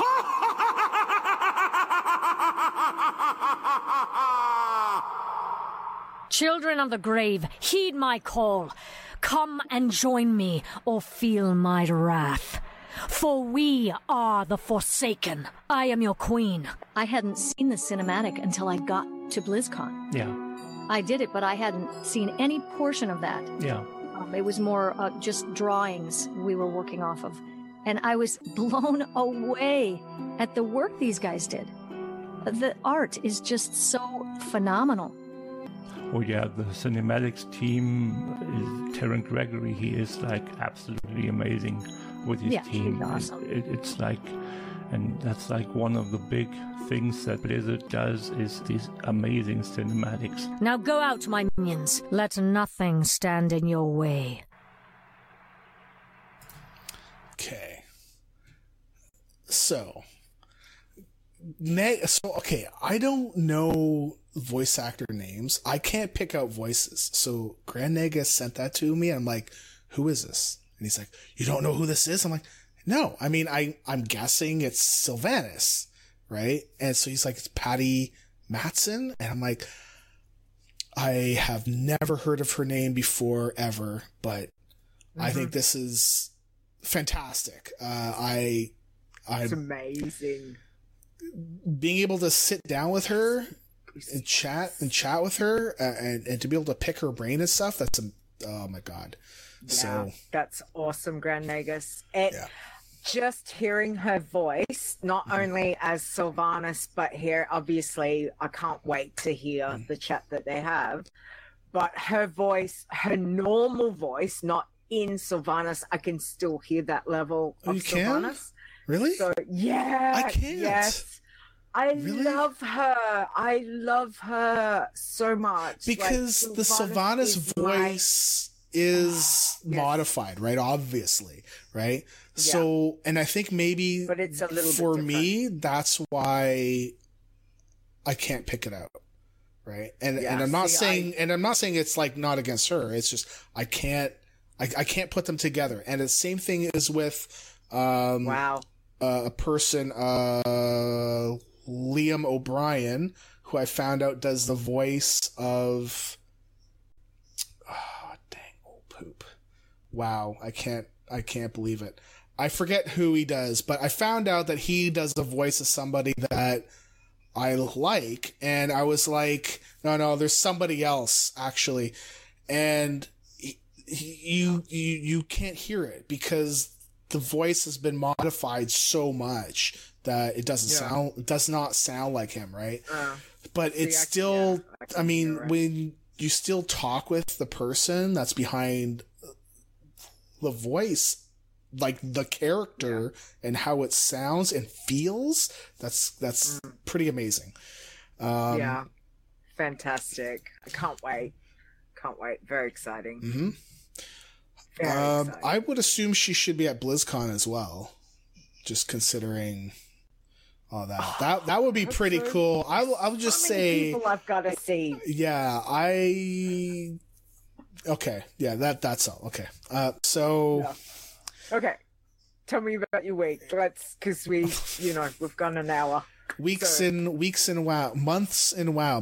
Children of the grave, heed my call. Come and join me, or feel my wrath. For we are the Forsaken. I am your queen. I hadn't seen the cinematic until I got to BlizzCon. Yeah. I did it, but I hadn't seen any portion of that. Yeah. It was more just drawings we were working off of. And I was blown away at the work these guys did. The art is just so phenomenal. Oh yeah, the cinematics team is Terran Gregory. He is like absolutely amazing with his team. He's awesome. It's like, And that's like one of the big things that Blizzard does, is these amazing cinematics. Now go out, my minions. Let nothing stand in your way. Okay. So, okay, I don't know voice actor names. I can't pick out voices. So Grand Nagus sent that to me. I'm like, who is this? And he's like, you don't know who this is? I'm like, no. I mean, I'm guessing it's Sylvanas, right? And so he's like, it's Patty Matson. And I'm like, I have never heard of her name before, ever, but I think this is fantastic. It's amazing. Being able to sit down with her and chat with her and to be able to pick her brain and stuff, oh my God. Yeah, so that's awesome, Grand Nagus. Just hearing her voice, not only as Sylvanas, but here, obviously, I can't wait to hear the chat that they have, but her voice, her normal voice, not in Sylvanas, I can still hear that level of Sylvanas. Really? So, yeah. I can't. Yes. I love her. I love her so much. Because the Sylvanas voice is modified, right? Obviously, right? Yeah. So, and I think maybe but it's a little for bit me, that's why I can't pick it out. Right. And I'm not saying it's like not against her. It's just, I can't put them together. And the same thing is with, a person, Liam O'Brien, who I found out does the voice of, poop. Wow, I can't believe it. I forget who he does, but I found out that he does the voice of somebody that I like, and I was like, no, there's somebody else actually, and you can't hear it because the voice has been modified so much that it does not sound like him, right? But it's still, I mean, right. When you still talk with the person that's behind the voice, like the character and how it sounds and feels, that's pretty amazing. Fantastic. I can't wait. Very exciting. Mm-hmm. Very exciting. I would assume she should be at BlizzCon as well, just considering all that. That would be pretty cool. I would just say people I've got to see. Yeah, okay. Yeah, that's all. Okay. Okay. Tell me about your week. Because we've gone an hour. Weeks in WoW, months in WoW,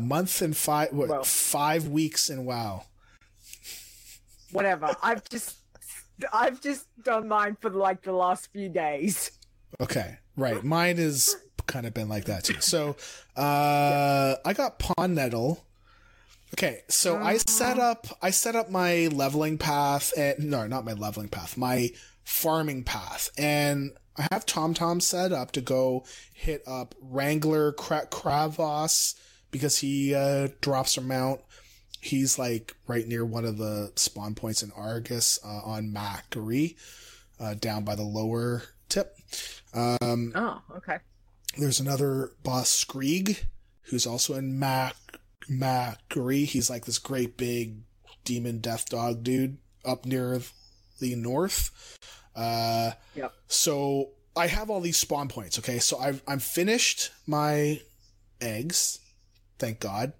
5 weeks in WoW. Whatever. I've just done mine for like the last few days. Okay, right. Mine has kind of been like that too. So, I got Pond Nettle. Okay, so I set up my leveling path, not my leveling path, my farming path, and I have TomTom set up to go hit up Wrangler Kravos because he drops a mount. He's like right near one of the spawn points in Argus on Macquarie, down by the lower tip. Okay. There's another boss, Skreeg, who's also in Macquarie. He's like this great big demon death dog dude up near the north. Yep. So I have all these spawn points. Okay, so I'm finished my eggs, thank God.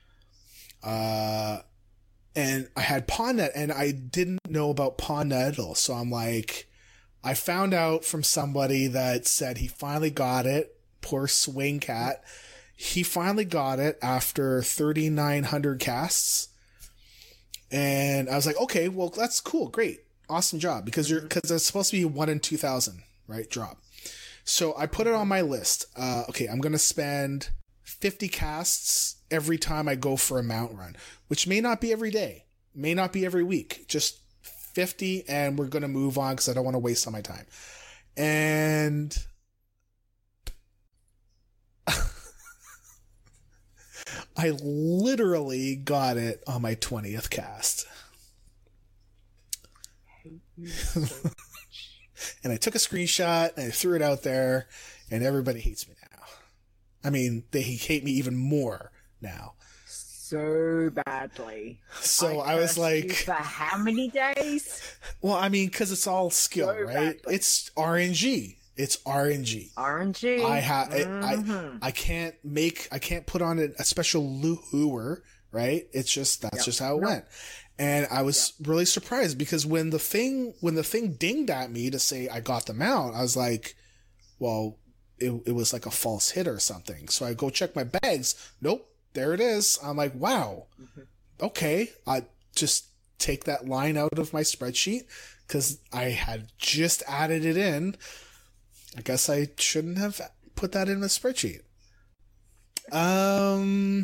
And I had Pondnet, and I didn't know about Pond Nettle, so I'm like, I found out from somebody that said he finally got it. Poor Swing Cat. He finally got it after 3,900 casts. And I was like, okay, well, that's cool. Great. Awesome job. Because it's supposed to be 1 in 2,000, right? Drop. So I put it on my list. Okay, I'm going to spend 50 casts every time I go for a mount run, which may not be every day, may not be every week, just 50, and we're going to move on because I don't want to waste all my time. And I literally got it on my 20th cast. and I took a screenshot and I threw it out there, and everybody hates me now. I mean, they hate me even more now. So badly. So I was like, for how many days? Well, I mean, because it's all skill, so right? Badly. It's RNG. It's RNG. RNG. I can't put on a special lure, right? It's just just how it went. And I was really surprised because when the thing dinged at me to say I got the mount, I was like, well, it was like a false hit or something. So I go check my bags. Nope. There it is. I'm like, wow. Okay. I just take that line out of my spreadsheet because I had just added it in. I guess I shouldn't have put that in the spreadsheet. And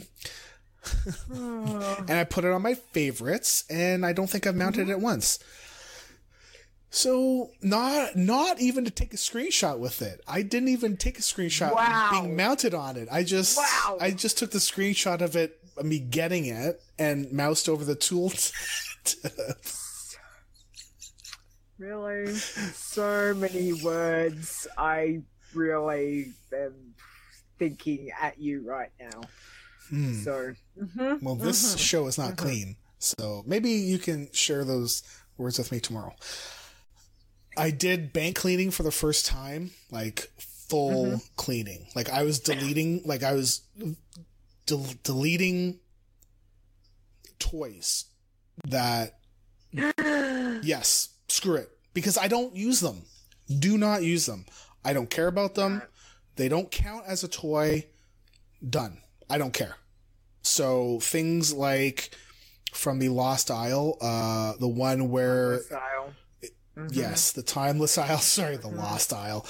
I put it on my favorites, and I don't think I've mounted it once. So not even to take a screenshot with it. I didn't even take a screenshot being mounted on it. I just took the screenshot of it, me getting it, and moused over the tool. Really? So many words. I really am thinking at you right now. So. Well, this show is not clean, so maybe you can share those words with me tomorrow. I did bank cleaning for the first time, like full cleaning. Like I was deleting, deleting toys that, yes, screw it. Because I don't use them. Do not use them. I don't care about them. They don't count as a toy. Done. I don't care. So things like from the Lost Isle, the one where... Yes, the Timeless Isle. Sorry, the Lost Isle.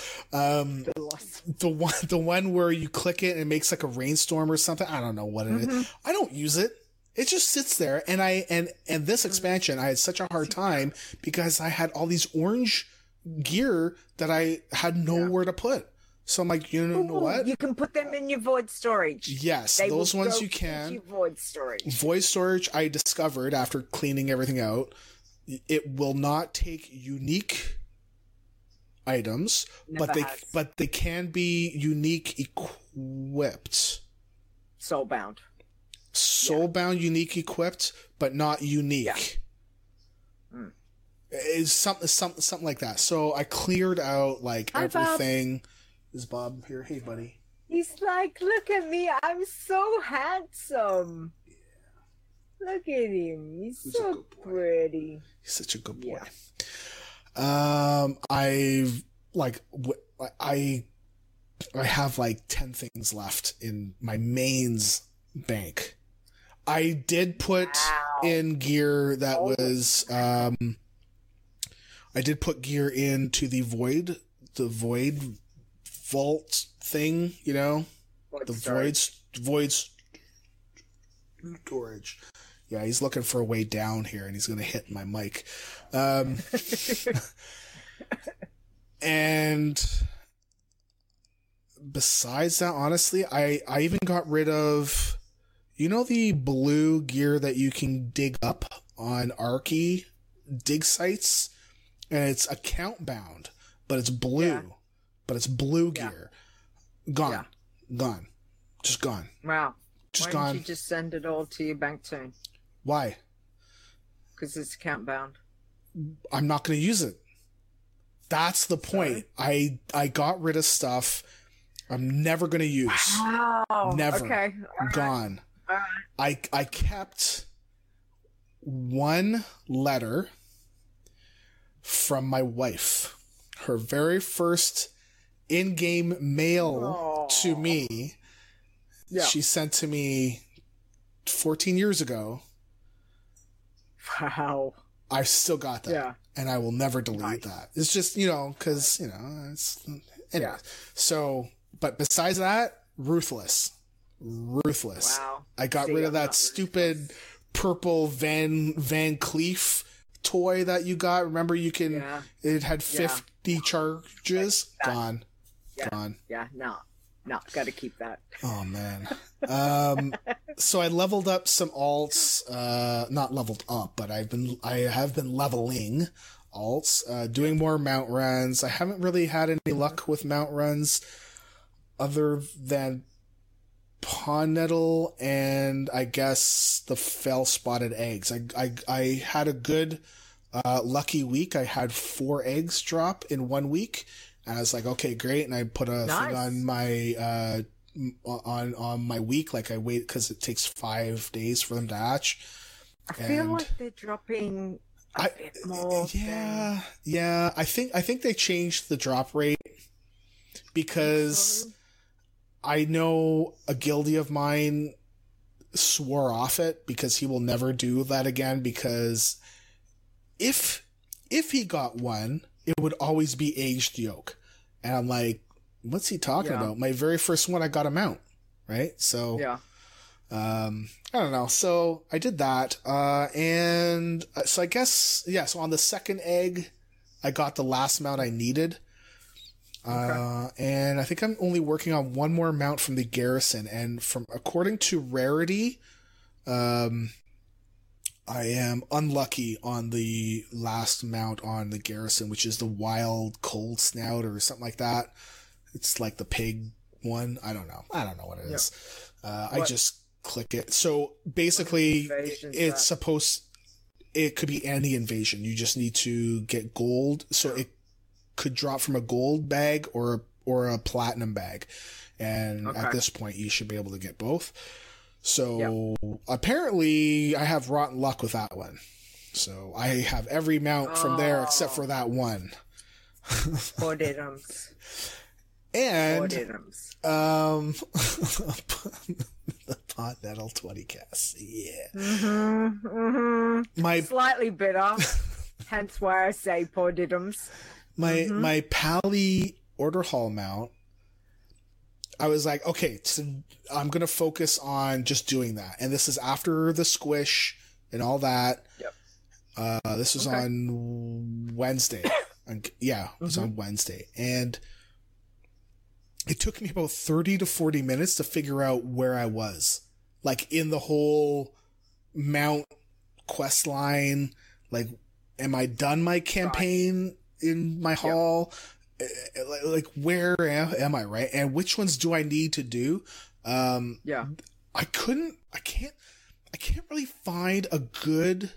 The one where you click it and it makes like a rainstorm or something. I don't know what it is. I don't use it. It just sits there. And this expansion, I had such a hard time because I had all these orange gear that I had nowhere to put. So I'm like, you know what? You can put them in your void storage. Yes, those ones you can. Your void storage. Void storage, I discovered after cleaning everything out. It will not take unique items, but they can be unique equipped. Soulbound. Soulbound, unique equipped, but not unique. Yeah. It's something like that. So I cleared out like everything. Is Bob here? Hey, buddy. He's like, look at me. I'm so handsome. Look at him. He's so pretty. He's such a good boy. Yeah. I have like 10 things left in my mains bank. I did put in gear that was I did put gear into the void vault thing, you know? Void storage. Yeah, he's looking for a way down here, and he's going to hit my mic. And besides that, honestly, I even got rid of, you know, the blue gear that you can dig up on Arky dig sites, and it's account bound, but it's blue. Yeah. But it's blue gear. Gone. Gone. Just gone. Wow. Just Why gone. Why don't you just send it all to your bank soon? Why? Because it's account bound. I'm not going to use it. That's the point. Sorry? I got rid of stuff I'm never going to use. Wow. Never. Okay. All gone. All right. I kept one letter from my wife. Her very first in-game mail to me. Yeah. She sent to me 14 years ago. Wow. I've still got that. Yeah. And I will never delete that. It's just, because, it's... Anyway. Yeah. So, but besides that, ruthless. Wow. I got rid of that stupid purple Van Cleef toy that you got. Remember, it had 50 charges. Gone. Yeah. Gone. Yeah, no, gotta keep that. Oh, man. So I leveled up some alts, not leveled up, but I have been leveling alts, doing more mount runs. I haven't really had any luck with mount runs other than Pond Nettle and I guess the fell spotted eggs. I had a good lucky week. I had 4 eggs drop in 1 week, and I was like, okay, great. And I put a thing on my on my week, like I wait because it takes 5 days for them to hatch. I feel like they're dropping a bit more. Yeah. I think they changed the drop rate because I know a guildie of mine swore off it because he will never do that again, because if he got one, it would always be aged yolk. And I'm like, what's he talking about? My very first one, I got a mount, right? So I don't know. So I did that. And so I guess, so on the second egg, I got the last mount I needed. And I think I'm only working on one more mount from the garrison. And according to rarity, I am unlucky on the last mount on the garrison, which is the wild cold snout or something like that. It's like the pig one. I don't know what it is. I just click it. So basically it could be any invasion. You just need to get gold. So it could drop from a gold bag or a platinum bag. And at this point you should be able to get both. So apparently I have rotten luck with that one. So I have every mount from there except for that one. Poor diddums. And the Pond Nettle 20 cast. Yeah. My slightly bitter. Hence why I say poor diddums. My Pally Order Hall mount, I was like, okay, so I'm going to focus on just doing that. And this is after the squish and all that. Yep. This was on Wednesday. It was on Wednesday. And it took me about 30 to 40 minutes to figure out where I was. Like, in the whole mount quest line. Like, am I done my campaign in my hall? Like, where am I, right? And which ones do I need to do? I can't really find a good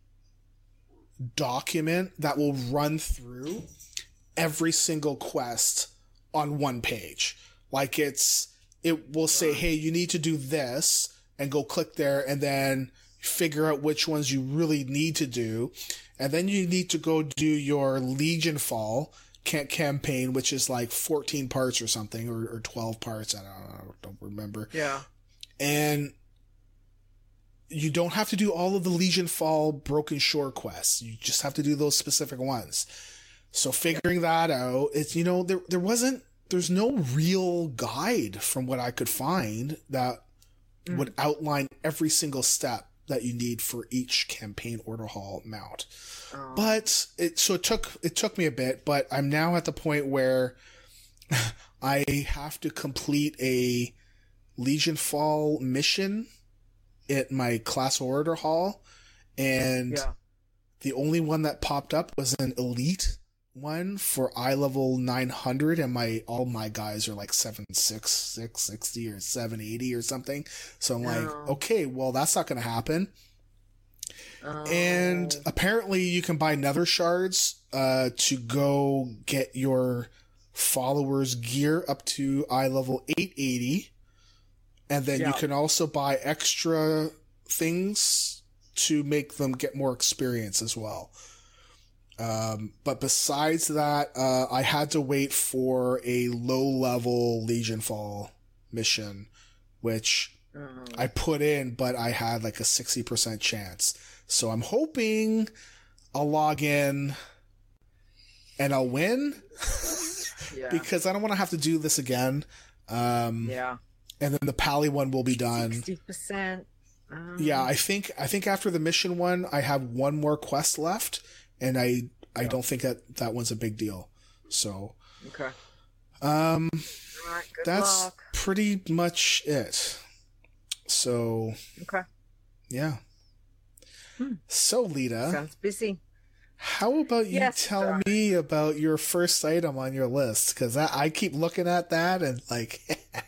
document that will run through every single quest on one page. Like, it will say, hey, you need to do this, and go click there, and then figure out which ones you really need to do. And then you need to go do your Legion Fall campaign, which is like 14 parts or something, or 12 parts. I don't remember. Yeah. And you don't have to do all of the Legion Fall Broken Shore quests. You just have to do those specific ones. So figuring that out, it's, there's no real guide from what I could find that would outline every single step that you need for each campaign order hall mount. But it took me a bit, but I'm now at the point where I have to complete a Legion Fall mission at my class order hall, and the only one that popped up was an elite one for eye level 900, and all my guys are like 660 or 780 or something. So I'm like, okay, well, that's not going to happen. And apparently you can buy nether shards to go get your followers gear up to eye level 880, and then you can also buy extra things to make them get more experience as well. But besides that, I had to wait for a low-level Legion Fall mission, which I put in, but I had like a 60% chance. So I'm hoping I'll log in and I'll win, because I don't want to have to do this again. And then the Pally one will be done. 60%. Yeah, I think after the mission one, I have one more quest left. And I don't think that one's a big deal. So, okay. That's luck. Pretty much it. So, okay. Yeah. So, Lita. Sounds busy. How about you tell me about your first item on your list? Because I keep looking at that and like...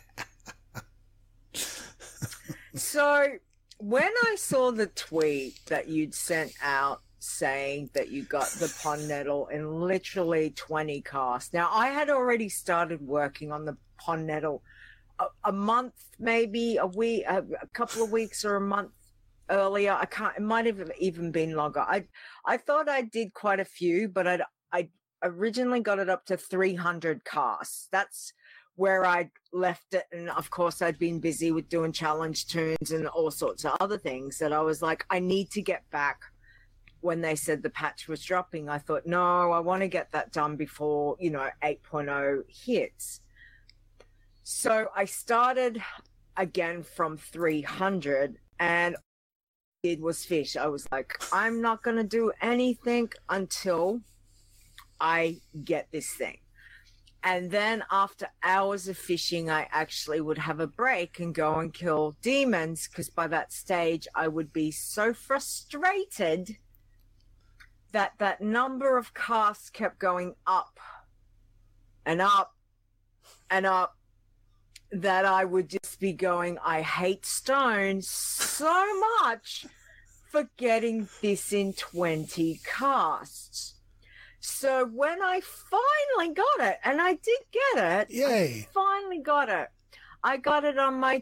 So, when I saw the tweet that you'd sent out saying that you got the pond nettle in literally 20 casts. Now, I had already started working on the pond nettle a month, maybe a week, a couple of weeks or a month earlier. It might have even been longer. I thought I did quite a few, but I originally got it up to 300 casts. That's where I left it. And of course, I'd been busy with doing challenge tunes and all sorts of other things that I was like, I need to get back. When they said the patch was dropping, I thought, no, I want to get that done before, 8.0 hits. So I started again from 300 and all I did was fish. I was like, I'm not going to do anything until I get this thing. And then after hours of fishing, I actually would have a break and go and kill demons, because by that stage I would be so frustrated that number of casts kept going up and up and up, that I would just be going, I hate stone so much for getting this in 20 casts. So when I finally got it, and I did get it, yay! I finally got it. I got it on my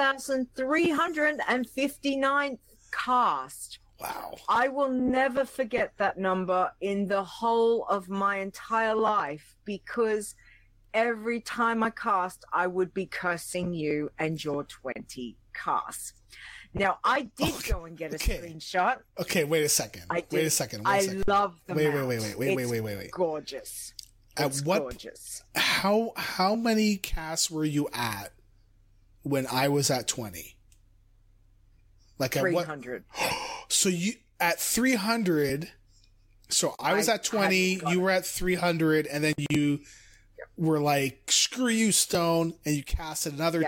2,359th cast. Wow. I will never forget that number in the whole of my entire life, because every time I cast, I would be cursing you and your 20 casts. Now, I did go and get a screenshot. Okay, wait a second. I did. Wait a second. I love the mount. Wait. Gorgeous. It's gorgeous. How many casts were you at when I was at 20? Like 300. So you at 300. So I was at 20. You were at 300, and then you were like, "Screw you, Stone," and you casted another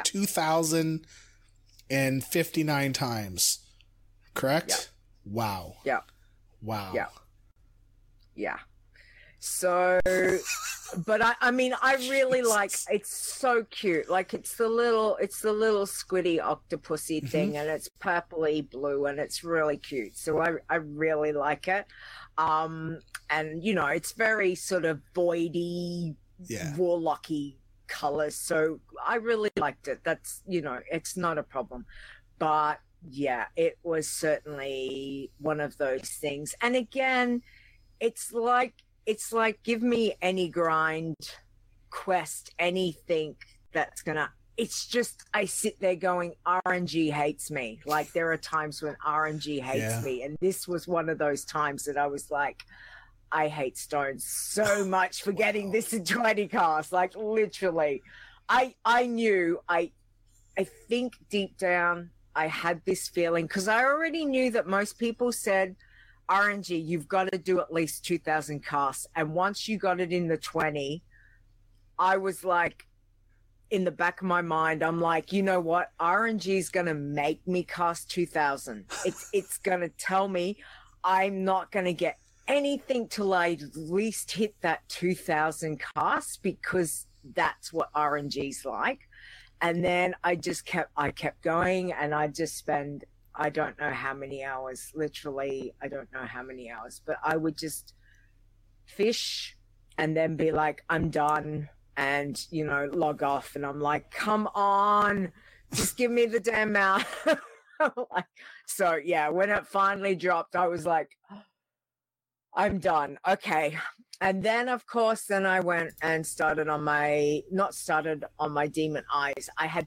2,059 times. Correct? Yeah. Wow. Yeah. Wow. Yeah. Yeah. So, but I mean, I really like, it's so cute. Like it's the little squiddy octopusy thing, and it's purpley blue, and it's really cute. So I really like it. And it's very sort of voidy, warlocky colors. So I really liked it. That's, it's not a problem, but yeah, it was certainly one of those things. And again, it's like give me any grind quest, anything that's gonna, it's just, I sit there going, RNG hates me. Like there are times when RNG hates me. And this was one of those times that I was like, I hate stones so much for getting this in 20 casts. Like literally, I knew, I think deep down I had this feeling, because I already knew that most people said, RNG, you've got to do at least 2,000 casts. And once you got it in the 20, I was like, in the back of my mind, I'm like, you know what? RNG is going to make me cast 2,000. It's going to tell me I'm not going to get anything till I at least hit that 2,000 casts, because that's what RNG's like. And then I kept going, and I just spend, I don't know how many hours, literally, I don't know how many hours, but I would just fish and then be like, I'm done, and, log off. And I'm like, come on, just give me the damn mount. So, yeah, when it finally dropped, I was like, I'm done. Okay. And then, of course, then I went and started on my demon eyes.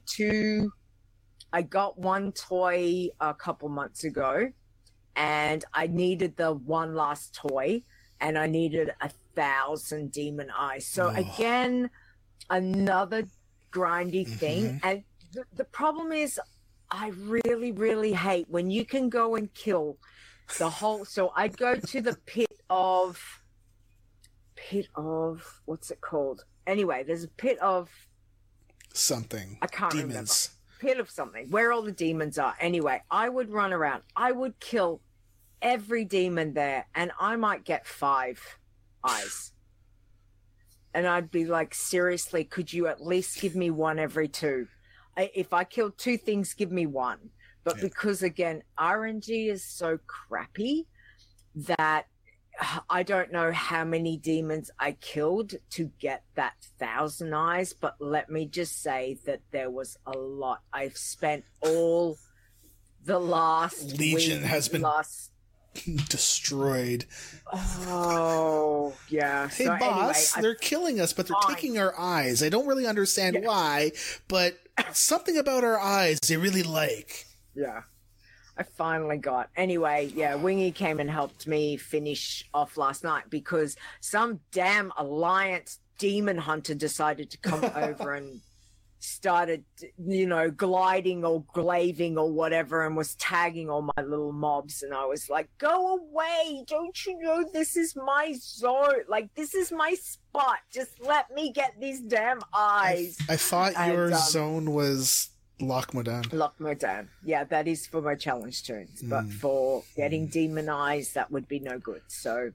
I got one toy a couple months ago, and I needed the one last toy, and I needed 1,000 demon eyes. So again, another grindy thing. And the problem is, I really, really hate when you can go and kill the whole. So I go to the pit of what's it called? Anyway, there's a pit of something. I can't demons. Remember. Pit of something, where all the demons are. Anyway, I would run around. I would kill every demon there, and I might get 5 eyes. And I'd be like, seriously, could you at least give me 1 every 2? If I kill 2 things, give me 1. But because, again, RNG is so crappy that I don't know how many demons I killed to get that 1,000 eyes. But let me just say that there was a lot. I've spent all the last Legion has been destroyed. Oh, yeah. Hey, so boss, anyway, they're killing us, but they're taking our eyes. I don't really understand why, but something about our eyes they really like. Yeah. I finally got. Anyway, yeah, Wingy came and helped me finish off last night because some damn Alliance demon hunter decided to come over and started, gliding or glaving or whatever and was tagging all my little mobs. And I was like, go away. Don't you know this is my zone? Like, this is my spot. Just let me get these damn eyes. I thought your zone was Loch Modan. Loch Modan. Yeah, that is for my challenge turns. But for getting demon eyes, that would be no good. So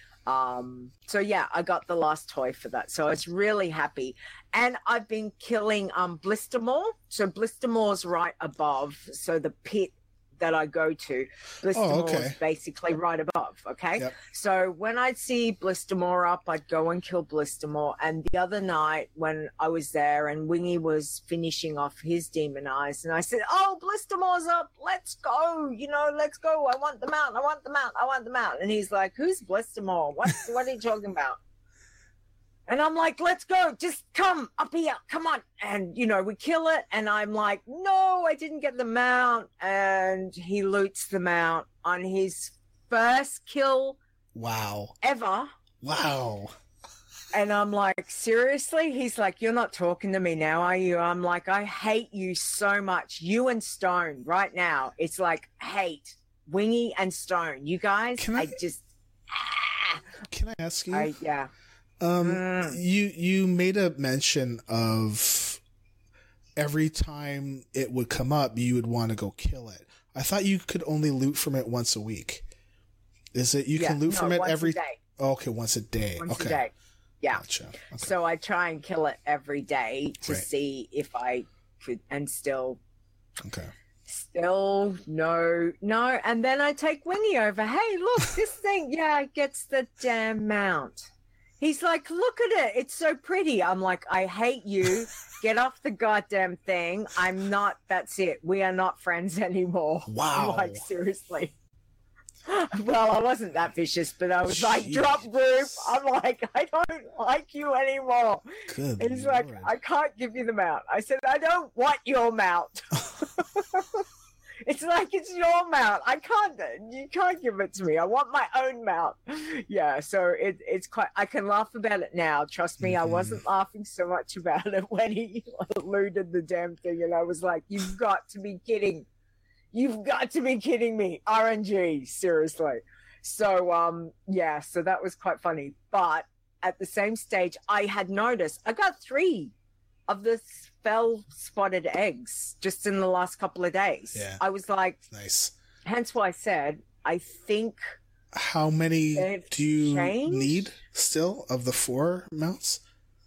yeah, I got the last toy for that. So I was really happy. And I've been killing Blistermore. So Blistermore's right above. So the pit that I go to, Blistermore is basically right above. Okay. Yep. So when I'd see Blistermore up, I'd go and kill Blistermore. And the other night when I was there and Wingy was finishing off his demon eyes, and I said, oh, Blistermore's up. Let's go. Let's go. I want the mount. I want the mount. I want the mount. And he's like, who's Blistermore? What are you talking about? And I'm like, let's go. Just come up here. Come on. And, we kill it. And I'm like, no, I didn't get the mount. And he loots the mount on his first kill. Wow. Ever. Wow. And I'm like, seriously? He's like, you're not talking to me now, are you? I'm like, I hate you so much. You and Stone right now. It's like hate. Wingy and Stone. You guys, Can I ask you? Yeah. You made a mention of every time it would come up, you would want to go kill it. I thought you could only loot from it once a week. Is it you can loot from it every day? Oh, okay, once a day. Once a day. Yeah. Gotcha. Okay. So I try and kill it every day to see if I could, and still. Okay. Still no. And then I take Wingy over. Hey, look, this thing, it gets the damn mount. He's like, look at it. It's so pretty. I'm like, I hate you. Get off the goddamn thing. That's it. We are not friends anymore. Wow. I'm like, seriously. Well, I wasn't that vicious, but I was like, drop group. I'm like, I don't like you anymore. Good and he's like, I can't give you the mount. I said, I don't want your mount. It's like, it's your mount. You can't give it to me. I want my own mount. Yeah, so it's quite, I can laugh about it now. Trust me, I wasn't laughing so much about it when he looted the damn thing. And I was like, you've got to be kidding. You've got to be kidding me. RNG, seriously. So, so that was quite funny. But at the same stage, I had noticed, I got 3 of the fell spotted eggs just in the last couple of days. Yeah. I was like, nice. Hence why I said, I think. How many do you need still of the 4 mounts?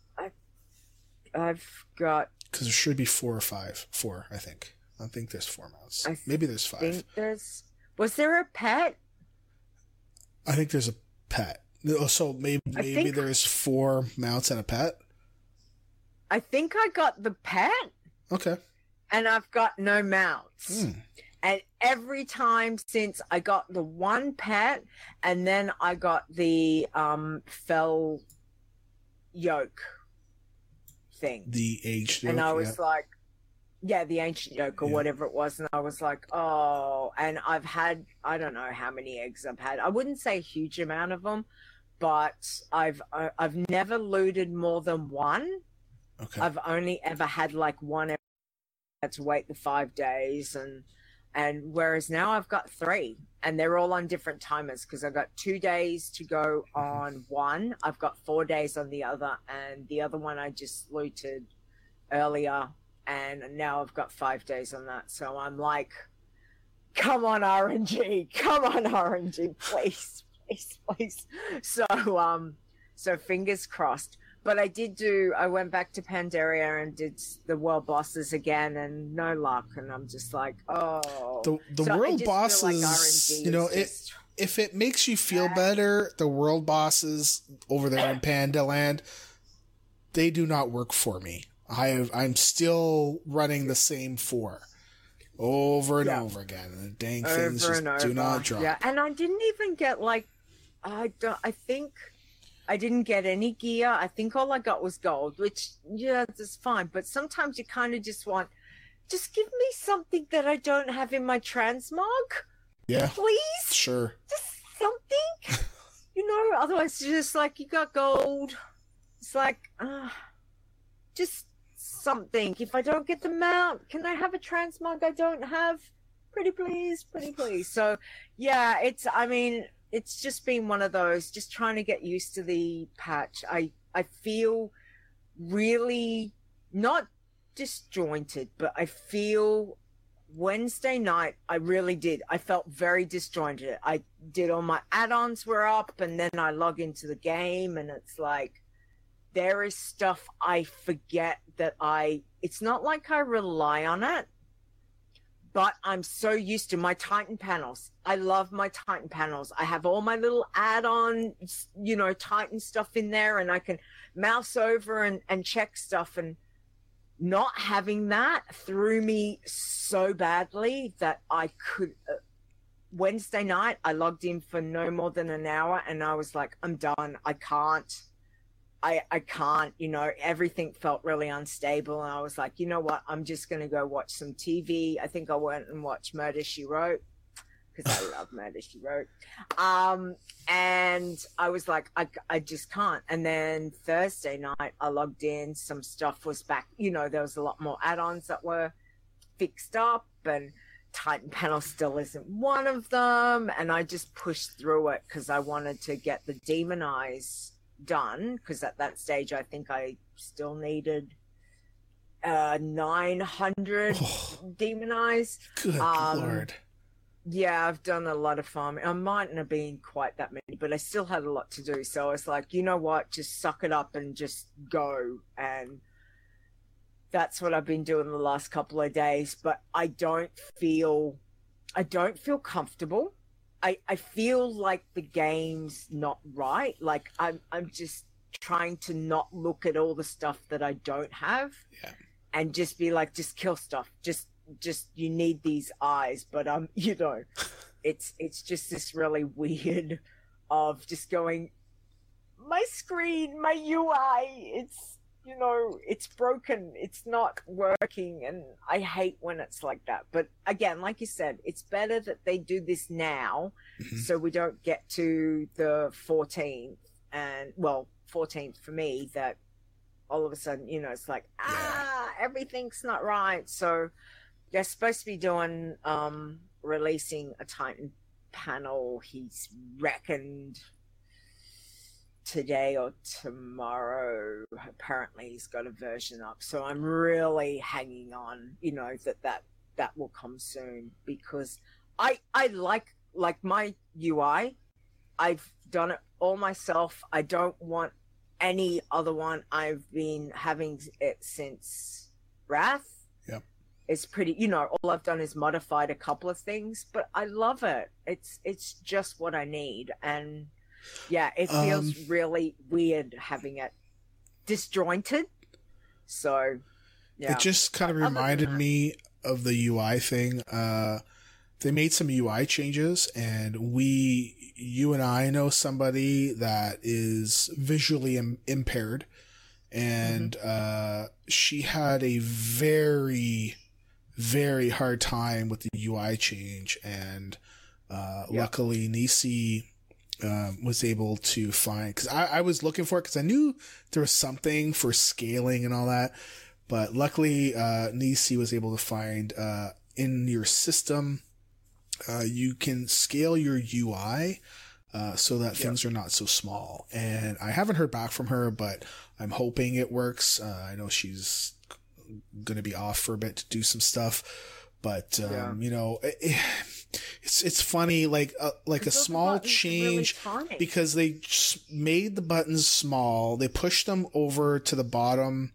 I've got. Because there should be 4 or 5. 4, I think. I think there's 4 mounts. Maybe there's 5. Was there a pet? I think there's a pet. So maybe there's 4 mounts and a pet. I think I got the pet. Okay. And I've got no mounts. And every time since I got the 1 pet, and then I got the fell yoke thing. The aged yoke. And I was like, the ancient yoke or whatever it was. And I was like, oh, and I've had, I don't know how many eggs I've had. I wouldn't say a huge amount of them, but I've never looted more than 1. Okay. I've only ever had like 1 had to wait the 5 days, and whereas now I've got 3, and they're all on different timers because I've got 2 days to go on one. I've got 4 days on the other, and the other one I just looted earlier, and now I've got 5 days on that. So I'm like, come on RNG, come on RNG, please, please, please. So fingers crossed. But I went back to Pandaria and did the world bosses again, and no luck. And I'm just like, oh. The world bosses, like if it makes you feel better, the world bosses over there in Panda Land, they do not work for me. I'm still running the same 4 over and over again. The dang things just do not drop. Yeah, and I didn't even get I think I didn't get any gear. I think all I got was gold, which that's fine. But sometimes you kind of just want, just give me something that I don't have in my transmog. Yeah. Please. Sure. Just something. Otherwise it's just like, you got gold. It's like, just something. If I don't get the mount, can I have a transmog I don't have? Pretty please, pretty please. So yeah, it's just been one of those, just trying to get used to the patch. I feel really not disjointed, but I feel Wednesday night, I really did. I felt very disjointed. I did all my add-ons were up, and then I log into the game, and it's like, there is stuff I forget that it's not like I rely on it, but I'm so used to my Titan panels. I love my Titan panels. I have all my little add-on, Titan stuff in there, and I can mouse over and check stuff. And not having that threw me so badly that I could... Wednesday night, I logged in for no more than an hour, and I was like, I'm done. I can't. Everything felt really unstable. And I was like, you know what? I'm just going to go watch some TV. I think I went and watched Murder, She Wrote, because I love Murder, She Wrote. And I was like, I just can't. And then Thursday night, I logged in. Some stuff was back. There was a lot more add-ons that were fixed up, and Titan panel still isn't one of them. And I just pushed through it because I wanted to get the Demon Eyes done, because at that stage I think I still needed 900 Demon Eyes. Good Lord. Yeah, I've done a lot of farming. I mightn't have been quite that many, but I still had a lot to do. So I was like, you know what, just suck it up and just go. And that's what I've been doing the last couple of days. But I don't feel comfortable. I feel like the game's not right. Like I'm just trying to not look at all the stuff that I don't have, and just be like, just kill stuff. Just you need these eyes. But it's just this really weird of just going, my screen, my UI, it's broken, it's not working, and I hate when it's like that. But again, like you said, it's better that they do this now, so we don't get to the 14th, and 14th for me, that all of a sudden, it's like, everything's not right. So they're supposed to be doing, releasing a Titan panel, he's reckoned, today or tomorrow. Apparently he's got a version up, so I'm really hanging on, that will come soon, because I like my UI. I've done it all myself. I don't want any other one. I've been having it since Wrath. Yep. It's pretty, all I've done is modified a couple of things, but I love it. It's just what I need. And yeah, it feels really weird having it disjointed. So, yeah. It just kind of reminded me of the UI thing. They made some UI changes, and you and I know somebody that is visually impaired, and she had a very, very hard time with the UI change, and luckily Nisi was able to find, because I was looking for it because I knew there was something for scaling and all that, but luckily Nisi was able to find in your system you can scale your UI so that things are not so small. And I haven't heard back from her, but I'm hoping it works. I know she's going to be off for a bit to do some stuff, but it's funny, like a small change, really because they just made the buttons small. They pushed them over to the bottom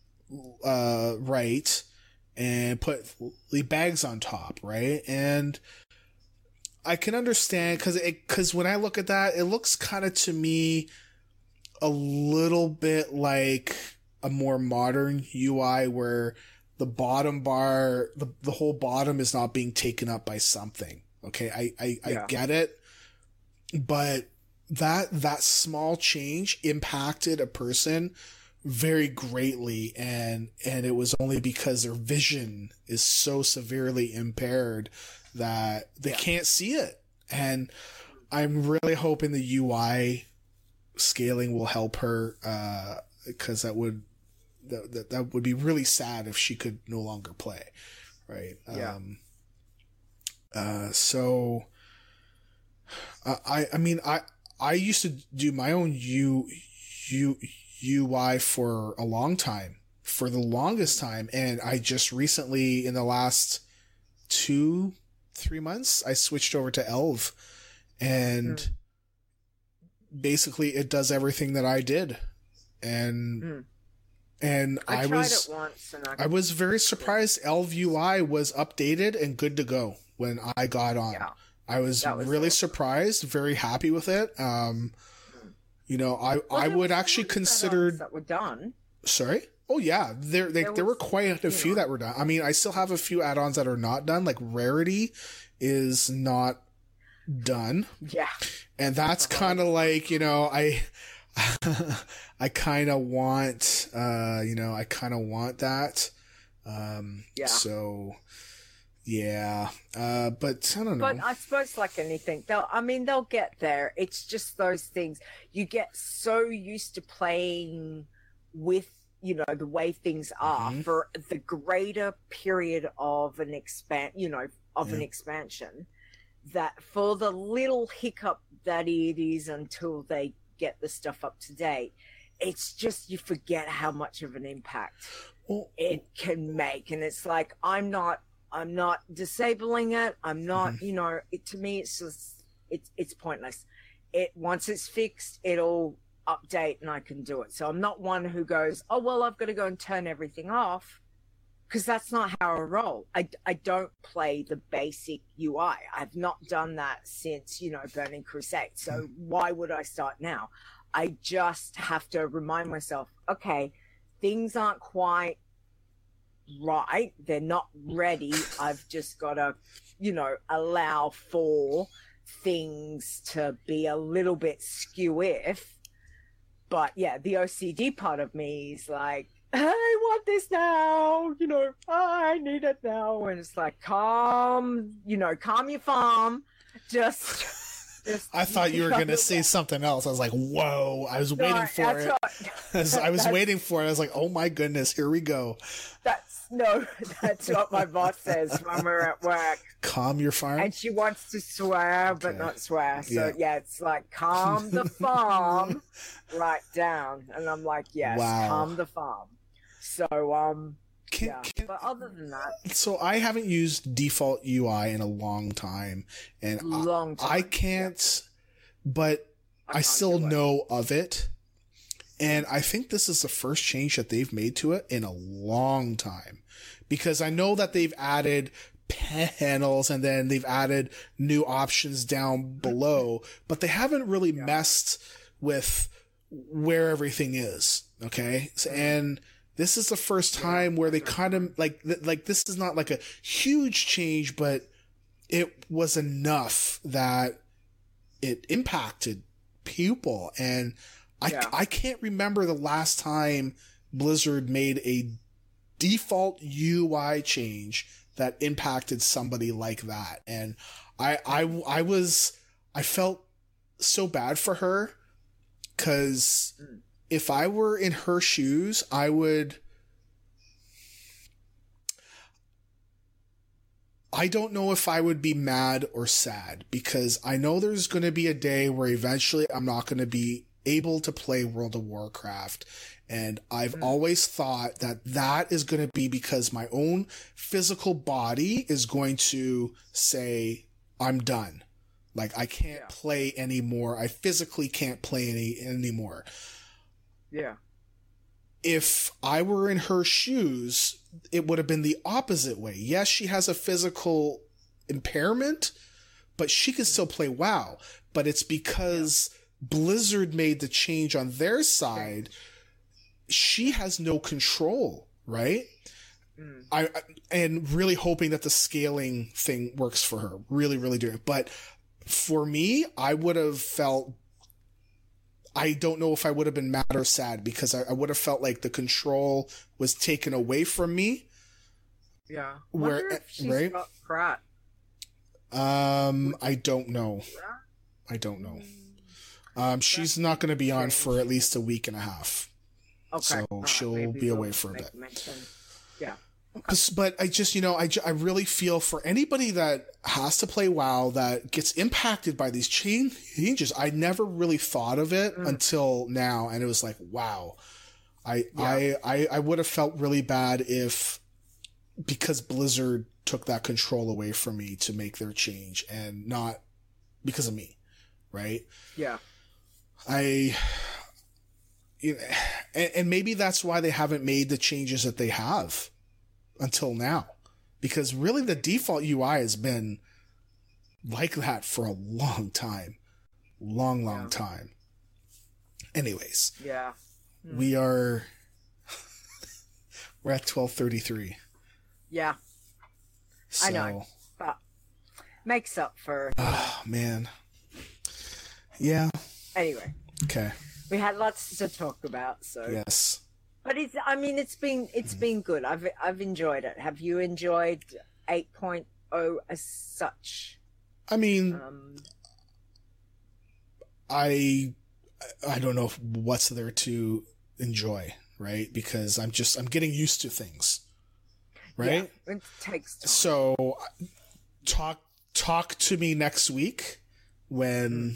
right and put the bags on top, right? And I can understand because when I look at that, it looks kind of to me a little bit like a more modern UI where the bottom bar, the whole bottom is not being taken up by something. Okay, I get it, but that small change impacted a person very greatly, and it was only because their vision is so severely impaired that they can't see it. And I'm really hoping the UI scaling will help her, because that would be really sad if she could no longer play, right? Yeah. So I used to do my own UI for a long time, for the longest time, and I just recently, in the last 2-3 months, I switched over to Elv, and basically it does everything that I did, and I tried it once, and I was very surprised. Elv UI was updated and good to go when I got on. Yeah. I was really surprised, very happy with it. I would actually consider that were done. Sorry? Oh yeah, there were quite a few that were done. I mean, I still have a few add-ons that are not done. Like Rarity is not done. Yeah. And that's kind of like, I kind of want, that. So, yeah. But I don't know. But I suppose like anything, they'll get there. It's just those things. You get so used to playing with, the way things are for the greater period of an expansion, that for the little hiccup that it is until they get the stuff up to date, it's just, you forget how much of an impact it can make. And it's like, I'm not disabling it. I'm not, to me, it's just, it's pointless. Once it's fixed, it'll update and I can do it. So I'm not one who goes, oh, well, I've got to go and turn everything off, because that's not how I roll. I don't play the basic UI. I've not done that since, Burning Crusade. So why would I start now? I just have to remind myself, okay, things aren't quite right. They're not ready. I've just got to, allow for things to be a little bit skew-if. But yeah, the OCD part of me is like, I want this now, I need it now. And it's like, calm your farm. Just I thought you were going to say something else. I was like, whoa, I was waiting for it. I was waiting for it. I was like, oh my goodness, here we go. That's what my boss says when we're at work. Calm your farm? And she wants to swear, but not swear. So yeah, it's like, calm the farm right down. And I'm like, yes, calm the farm. So, but other than that, so I haven't used default UI in a long time, and I can't, but I still know of it, and I think this is the first change that they've made to it in a long time, because I know that they've added panels and then they've added new options down below, but they haven't really messed with where everything is. Okay, and this is the first time where they kind of like this is not like a huge change, but it was enough that it impacted people. And I can't remember the last time Blizzard made a default UI change that impacted somebody like that. And I felt so bad for her, because if I were in her shoes, I don't know if I would be mad or sad, because I know there's going to be a day where eventually I'm not going to be able to play World of Warcraft. And I've always thought that is going to be because my own physical body is going to say, I'm done. Like, I can't play anymore. I physically can't play anymore. Yeah. If I were in her shoes, it would have been the opposite way. Yes, she has a physical impairment, but she can still play WoW. But it's because Blizzard made the change on their side. She has no control, right? I and really hoping that the scaling thing works for her. Really, really doing it. But for me, I would have felt, I don't know if I would have been mad or sad, because I would have felt like the control was taken away from me. Yeah. Where, if she's right? got Pratt. I don't know. She's not going to be on for at least a week and a half. Okay. So she'll be away for a bit. Yeah. But I just, I really feel for anybody that has to play WoW that gets impacted by these changes. I never really thought of it until now, and it was like, wow. I would have felt really bad because Blizzard took that control away from me to make their change, and not because of me, right? Yeah. And maybe that's why they haven't made the changes that they have until now, because really the default UI has been like that for a long time. Long time. Anyways. Yeah. We're at 12:33. Yeah. So, I know. But makes up for... Oh, man. Yeah. Anyway. Okay. We had lots to talk about, so... Yes. But it's been good. I've enjoyed it. Have you enjoyed 8.0 as such? I mean, I don't know what's there to enjoy, right? Because I'm getting used to things, right? Yeah, it takes time. So talk to me next week when,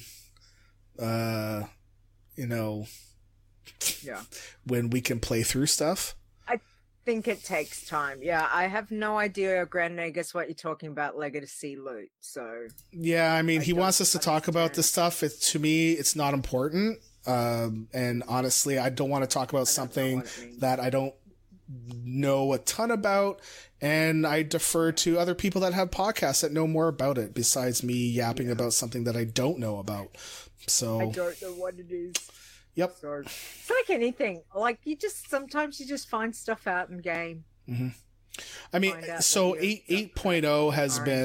when we can play through stuff. I think it takes time. Yeah, I have no idea, Grand guess what you're talking about, Legacy loot. So yeah, I mean, he wants us to talk about this stuff. To me, it's not important. And honestly, I don't want to talk about something that I don't know a ton about, and I defer to other people that have podcasts that know more about it besides me yapping about something that I don't know about. So I don't know what it is. Yep. So, it's like anything. Like sometimes you just find stuff out in game. Mm-hmm. I mean, so 8.0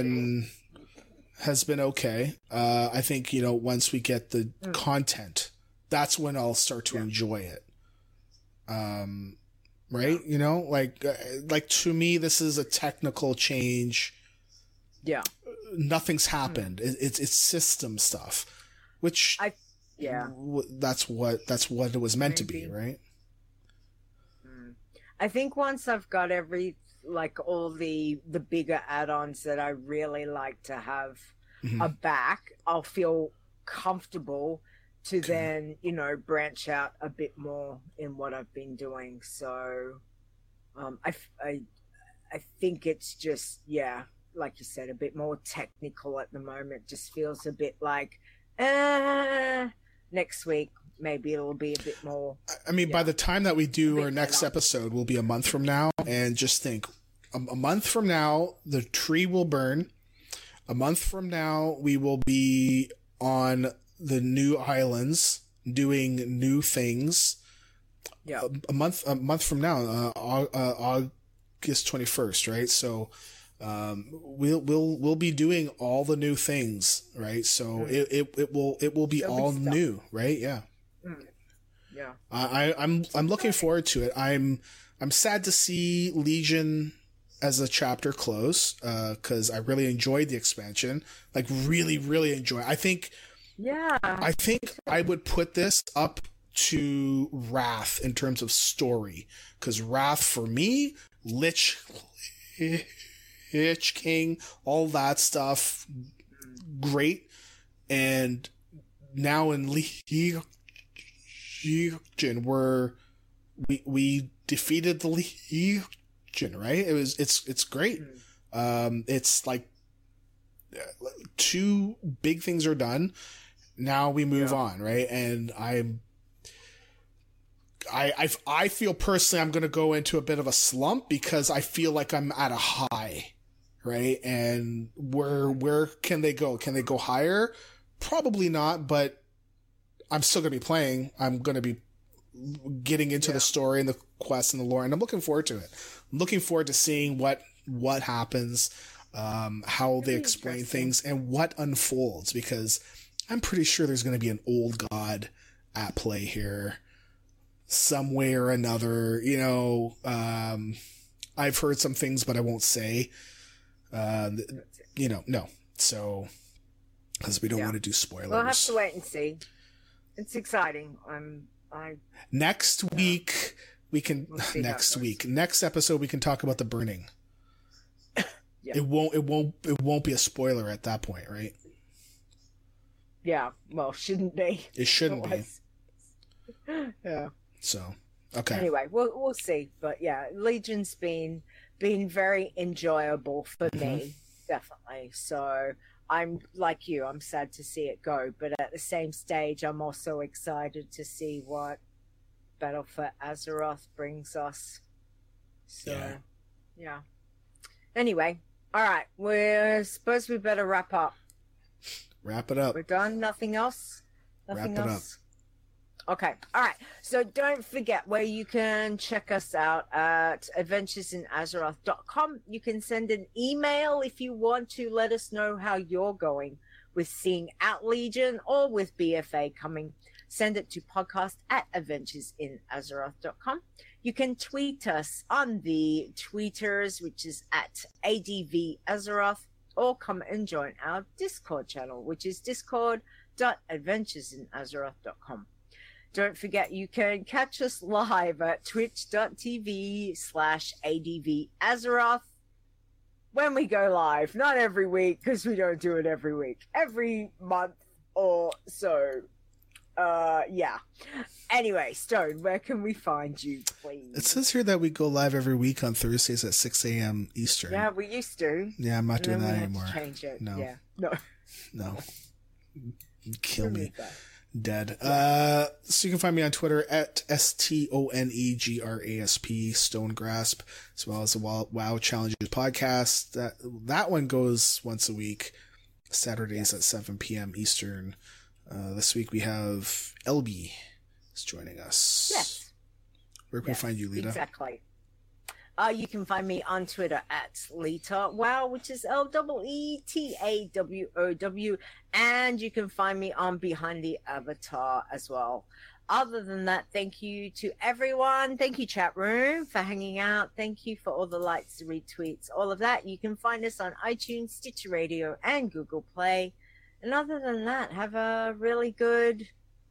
has been okay. I think, once we get the content, that's when I'll start to enjoy it. Right? Like to me, this is a technical change. Yeah. Nothing's happened. It's system stuff, which that's what it was meant to be, right? I think once I've got all the bigger add-ons that I really like to have back, I'll feel comfortable to then, branch out a bit more in what I've been doing. So, I think it's just, like you said, a bit more technical at the moment. Just feels a bit like, next week, maybe it'll be a bit more. I mean, by the time that we do our next episode, will be a month from now. And just think, a month from now, the tree will burn. A month from now, we will be on the new islands doing new things. Yeah. A month from now, August 21st, right? So, we'll be doing all the new things, right? So it will be all new, right? Yeah. Yeah. I'm looking forward to it. I'm sad to see Legion as a chapter close, cause I really enjoyed the expansion. Like really, really enjoy. I think I would put this up to Wrath in terms of story, cause Wrath for me, Lich King, all that stuff, great. And now in Legion, we defeated the Legion, right? It's great. It's like 2 big things are done. Now we move on, right? And I feel personally I'm going to go into a bit of a slump because I feel like I'm at a high, right? And where can they go? Can they go higher? Probably not, but I'm still going to be playing. I'm going to be getting into the story and the quest and the lore, and I'm looking forward to it. I'm looking forward to seeing what happens, how they explain things, and what unfolds, because I'm pretty sure there's going to be an old god at play here some way or another. You know, I've heard some things, but I won't say, no. So, because we don't want to do spoilers. We'll have to wait and see. It's exciting. Next week we can. Next episode we can talk about the burning. It won't be a spoiler at that point, right? Yeah. Well, shouldn't be. It shouldn't be. Yeah. So okay. Anyway, we'll see. But yeah, Legion's been very enjoyable for me, definitely. So I'm like you. I'm sad to see it go, but at the same stage, I'm also excited to see what Battle for Azeroth brings us. So, yeah. Anyway, all right. We suppose we better wrap up. Wrap it up. We're done. Nothing else. Nothing else. Okay. All right. So don't forget where you can check us out at adventuresinazeroth.com. You can send an email if you want to let us know how you're going with seeing out Legion or with BFA coming. Send it to podcast@adventuresinazeroth.com. You can tweet us on the tweeters, which is at ADVAzeroth, or come and join our Discord channel, which is discord.adventuresinazeroth.com. Don't forget, you can catch us live at twitch.tv/ADVAzeroth when we go live. Not every week, because we don't do it every week. Every month or so. Yeah. Anyway, Stone, where can we find you, please? It says here that we go live every week on Thursdays at 6 a.m. Eastern. Yeah, we used to. Yeah, I'm not doing that anymore. Change it. No. Yeah. No. Kill me. Dead. So you can find me on Twitter at STONEGRASP, Stone Grasp, as well as the WoW Challenges podcast. That one goes once a week, Saturdays at 7 p.m. Eastern. This week we have LB is joining us. Yes. Where can we find you, Lita? Exactly. You can find me on Twitter at Lita Wow, which is LEETAWOW, and you can find me on Behind the Avatar as well. Other than that, thank you to everyone. Thank you, chat room, for hanging out. Thank you for all the likes, retweets, all of that. You can find us on iTunes, Stitcher Radio, and Google Play. And other than that, have a really good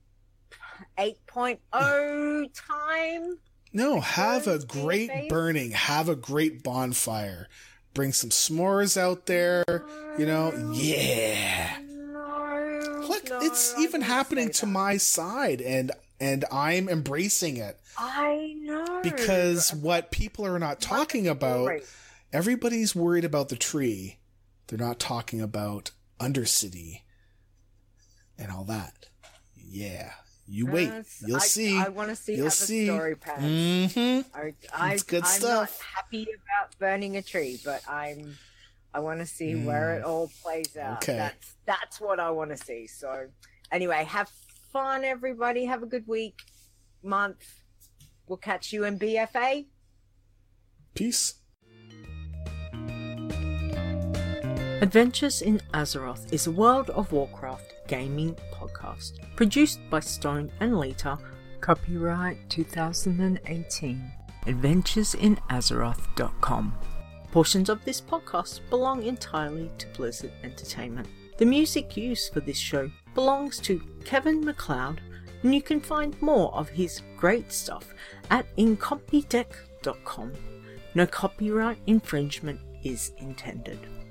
8.0 time. No, have a great burning. Have a great bonfire. Bring some s'mores out there. Yeah. Look, it's even happening to my side, and I'm embracing it. I know. Because what people are not talking about, everybody's worried about the tree. They're not talking about Undercity and all that. Yeah. You wait. You'll see. I want to see how the story pans. Mm-hmm. It's good stuff. I'm not happy about burning a tree, but I want to see where it all plays out. Okay. That's what I want to see. So anyway, have fun, everybody. Have a good week, month. We'll catch you in BFA. Peace. Adventures in Azeroth is a World of Warcraft gaming podcast produced by Stone and Lita. Copyright 2018. AdventuresInAzeroth.com. Portions of this podcast belong entirely to Blizzard Entertainment. The music used for this show belongs to Kevin MacLeod, and you can find more of his great stuff at incompetech.com. No copyright infringement is intended.